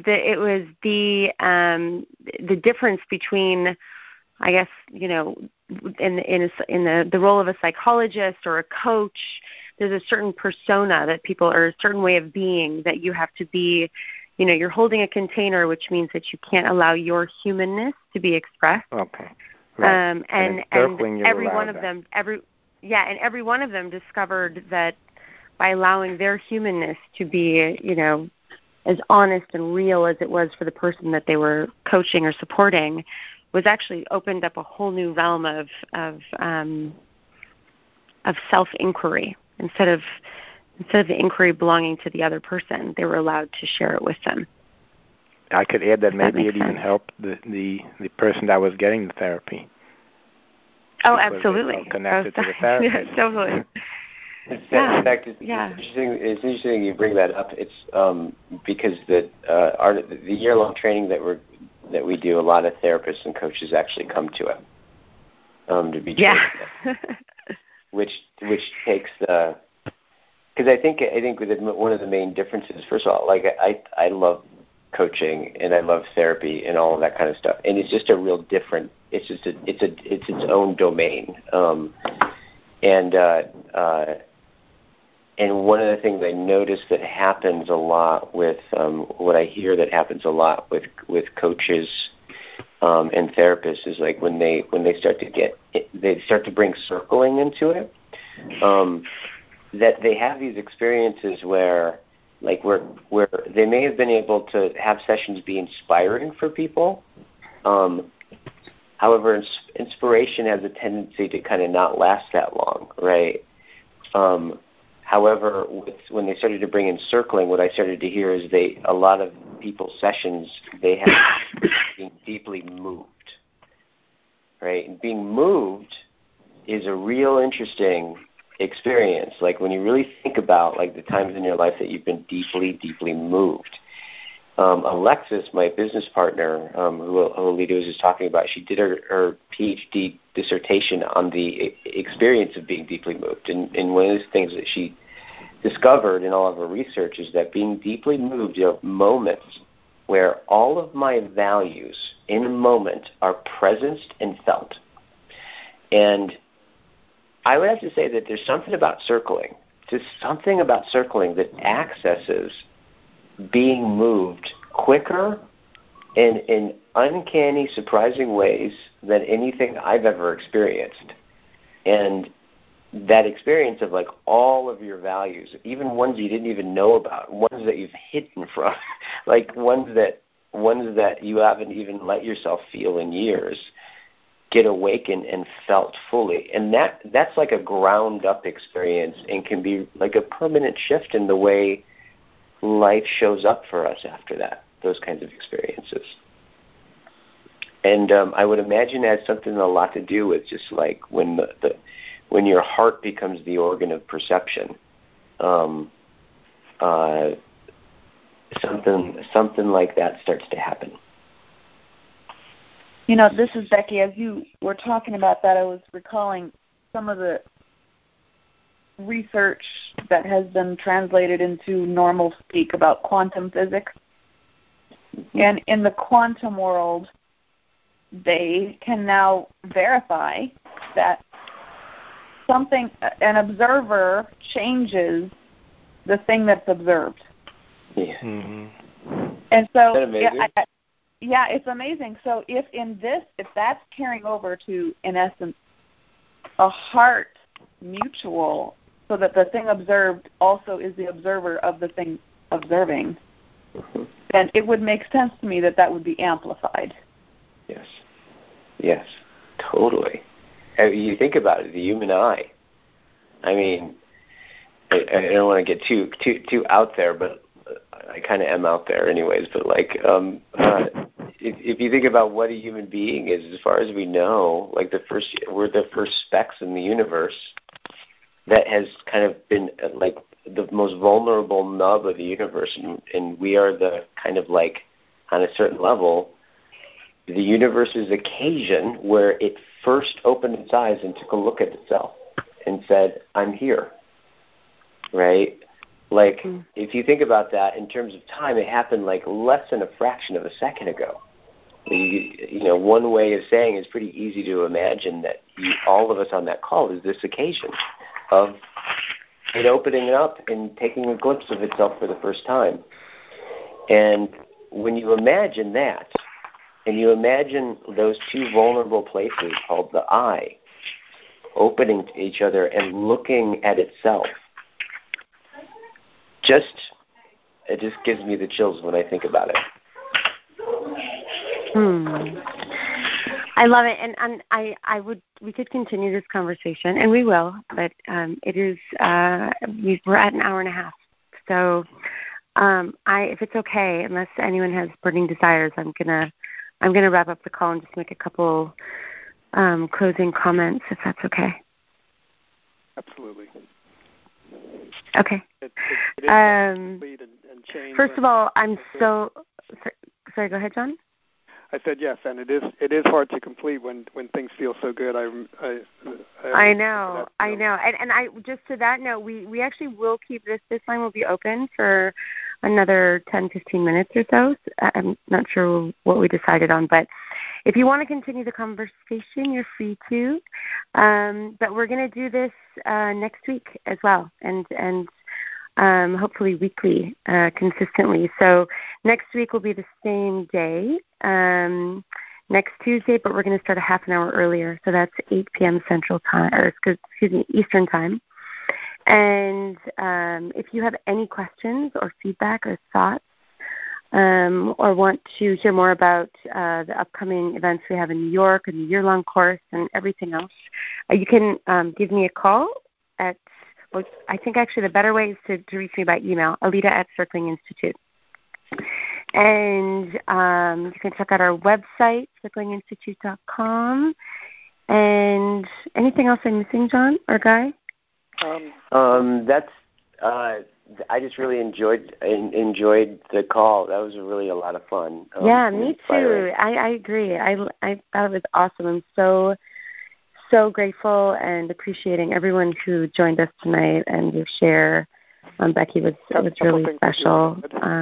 the difference between, I guess, in the role of a psychologist or a coach. There's a certain persona that people, or a certain way of being that you have to be. You're holding a container, which means that you can't allow your humanness to be expressed. Okay. Right. And every one of them, every one of them discovered that by allowing their humanness to be, as honest and real as it was for the person that they were coaching or supporting, was actually opened up a whole new realm of self-inquiry. Instead of the inquiry belonging to the other person, they were allowed to share it with them. I could add that maybe it even helped the person that was getting the therapy. Oh, absolutely. Connected to the therapist. Yeah, totally. In fact, it's interesting you bring that up. It's because the year-long training that we do, a lot of therapists and coaches actually come to it. to be trained. Yeah. which takes the, because I think one of the main differences, first of all, like I love coaching and I love therapy and all of that kind of stuff, and it's just a real different. It's its own domain, and one of the things I notice that happens a lot with what I hear that happens a lot with coaches and therapists is like when they start to bring circling into it, that they have these experiences where they may have been able to have sessions be inspiring for people. However, inspiration has a tendency to kind of not last that long, right? However, when they started to bring in circling, what I started to hear is a lot of people's sessions, they have being deeply moved, right? And being moved is a real interesting experience. Like when you really think about like the times in your life that you've been deeply, deeply moved. Alexis, my business partner, who Alita was just talking about, she did her PhD dissertation on the experience of being deeply moved. And one of the things that she discovered in all of her research is that being deeply moved are moments where all of my values in a moment are presenced and felt. And I would have to say that there's something about circling, that accesses being moved quicker and in uncanny, surprising ways than anything I've ever experienced. And that experience of like all of your values, even ones you didn't even know about, ones that you've hidden from, like ones that you haven't even let yourself feel in years, get awakened and felt fully. And that's like a ground up experience and can be like a permanent shift in the way life shows up for us after that, those kinds of experiences. And I would imagine it has something a lot to do with just like when when your heart becomes the organ of perception, something like that starts to happen. You know, this is Becky. As you were talking about that, I was recalling some of the research that has been translated into normal speak about quantum physics. And in the quantum world, they can now verify that an observer changes the thing that's observed. Yeah. Mm-hmm. And so, yeah, it's amazing. So if that's carrying over to, in essence, a heart mutual, so that the thing observed also is the observer of the thing observing, then it would make sense to me that would be amplified. Yes, totally. You think about it, the human eye. I mean, I don't want to get too out there, but I kind of am out there anyways. But like, if you think about what a human being is, as far as we know, like we're the first specks in the universe that has kind of been like the most vulnerable nub of the universe, and we are the kind of like, on a certain level, the universe's occasion where it first opened its eyes and took a look at itself and said, I'm here, right? Like, if you think about that in terms of time, it happened like less than a fraction of a second ago. You know, one way of saying it's pretty easy to imagine that all of us on that call is this occasion of it opening up and taking a glimpse of itself for the first time. And when you imagine that, and you imagine those two vulnerable places called the eye opening to each other and looking at itself, it just gives me the chills when I think about it. I love it, and we could continue this conversation, and we will, but it is we're at an hour and a half. So, if it's okay, unless anyone has burning desires, I'm gonna wrap up the call and just make a couple closing comments, if that's okay. Absolutely. Okay. And change. First of all, I'm so sorry. Go ahead, John. I said yes, and it is hard to complete when things feel so good. I know, and I just to that note, we actually will keep this line will be open for another 10-15 minutes or so. I'm not sure what we decided on, but if you want to continue the conversation, you're free to. But we're going to do this next week as well, and hopefully weekly, consistently. So next week will be the same day, next Tuesday, but we're going to start a half an hour earlier. So that's 8 p.m. Central Time, or Eastern Time. And if you have any questions or feedback or thoughts, or want to hear more about the upcoming events we have in New York and the year-long course and everything else, you can give me a call at, I think actually the better way is to reach me by email, Alita@Circling Institute. And you can check out our website, circlinginstitute.com. And anything else I'm missing, John or Guy? That's. I just really enjoyed the call. That was really a lot of fun. Yeah, me too. I agree. I thought it was awesome. I'm so grateful and appreciating everyone who joined us tonight and your share. Becky was really special.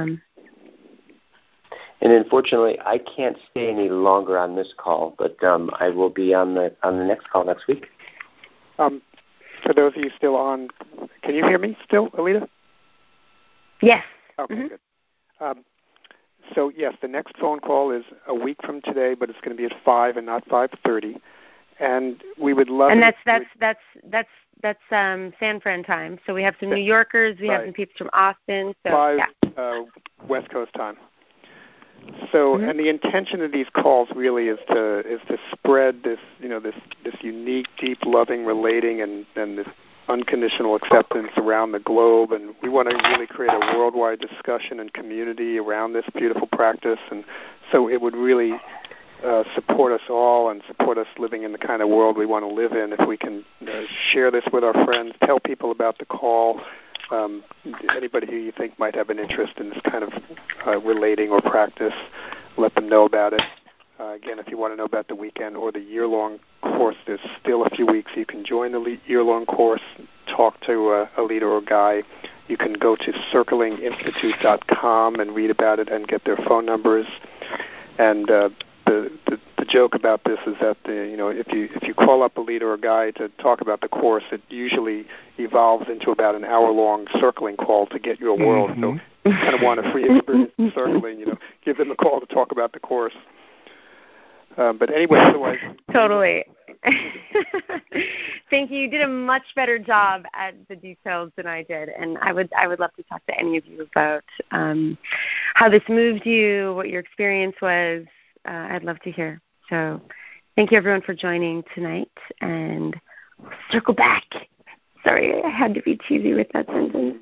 And unfortunately, I can't stay any longer on this call, but I will be on the next call next week. For those of you still on, can you hear me still, Alita? Yes. Okay, good. So yes, the next phone call is a week from today, but it's going to be at 5 and not 5:30. And we would love. And that's San Fran time. So we have some New Yorkers, we have some people from Austin. So 5 West Coast time. So, and the intention of these calls really is to spread this, this unique, deep, loving, relating, and this unconditional acceptance around the globe. And we want to really create a worldwide discussion and community around this beautiful practice. And so it would really support us all and support us living in the kind of world we want to live in if we can share this with our friends, tell people about the call. Anybody who you think might have an interest in this kind of relating or practice, let them know about it. Again, if you want to know about the weekend or the year-long course, there's still a few weeks. You can join the year-long course, talk to a leader or guy. You can go to circlinginstitute.com and read about it and get their phone numbers. And the joke about this is that if you call up a leader or guy to talk about the course, it usually evolves into about an hour-long circling call to get your world. So you kind of want a free experience in circling. Give them a call to talk about the course. But anyway, otherwise. Totally. Thank you. You did a much better job at the details than I did, and I would love to talk to any of you about how this moved you, what your experience was. I'd love to hear. So thank you, everyone, for joining tonight, and circle back. Sorry, I had to be cheesy with that sentence.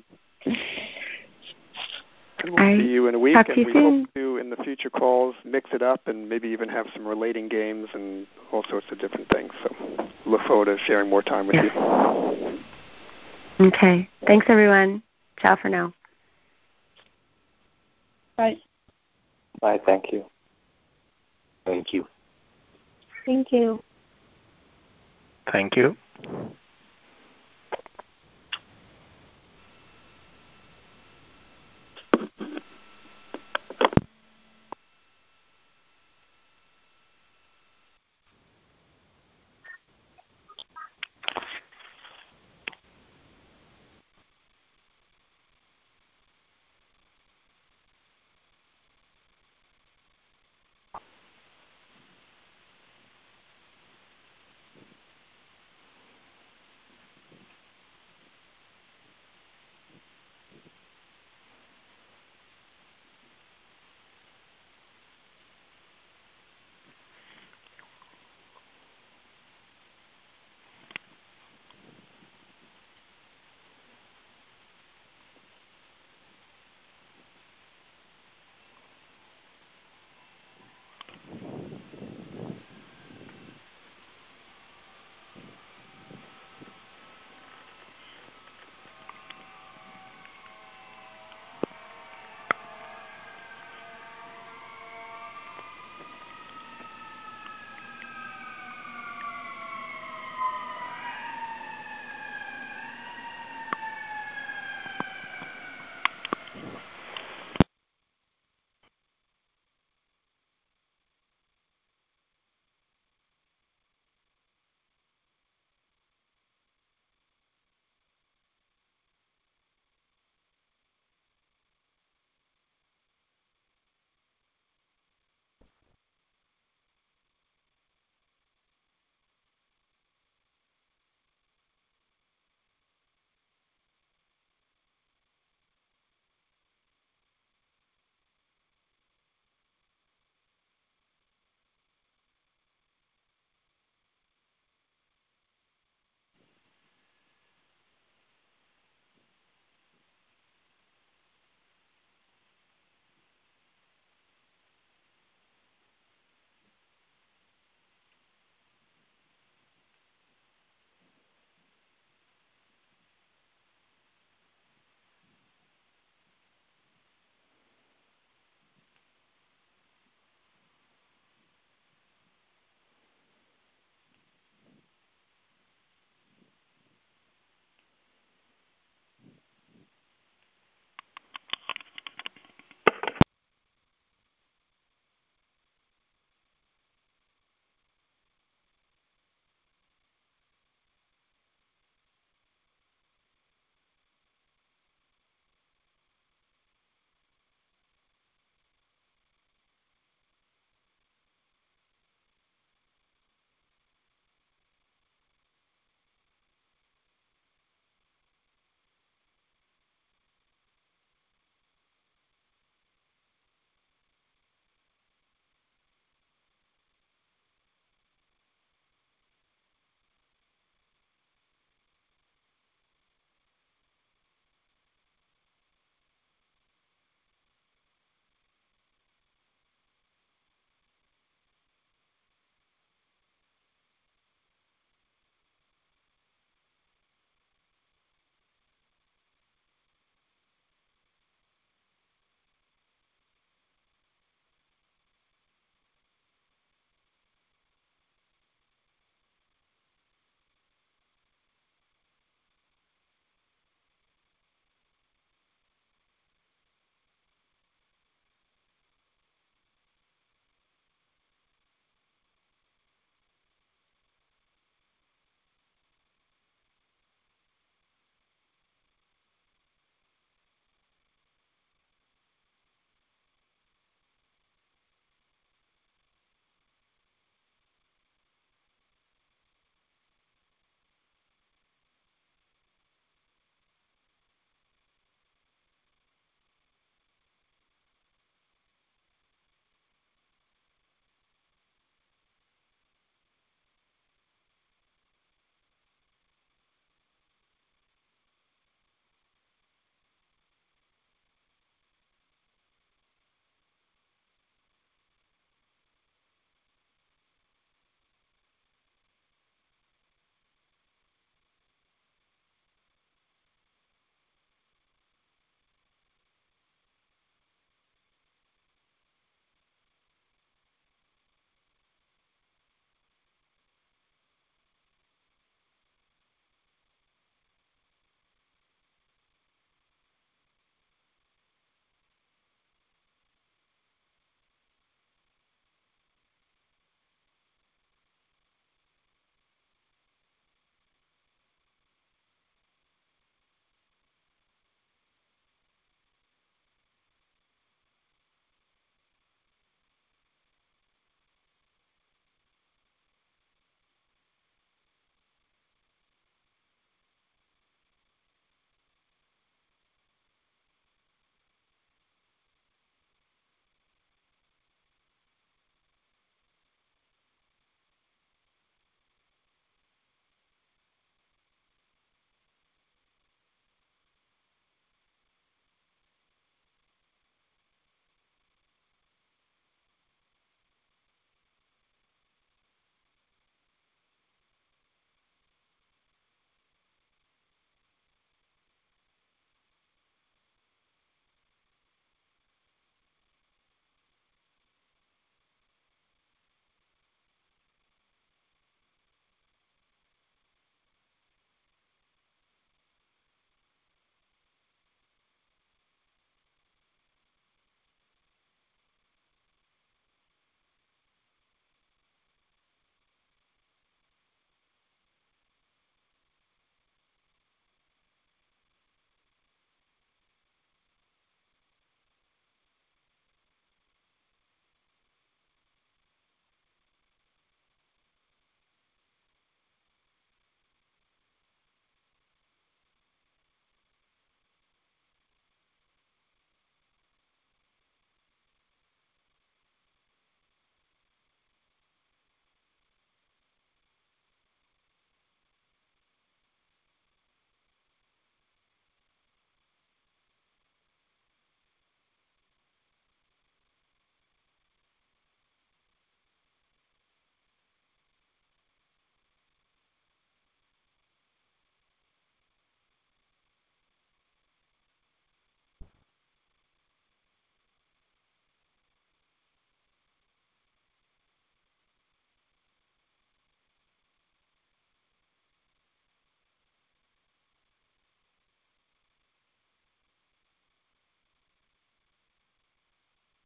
And we'll see you in a week, and we soon. hope to, in the future calls, mix it up and maybe even have some relating games and all sorts of different things. So look forward to sharing more time with you. Okay. Thanks, everyone. Ciao for now. Bye. Bye. Thank you. Thank you. Thank you. Thank you.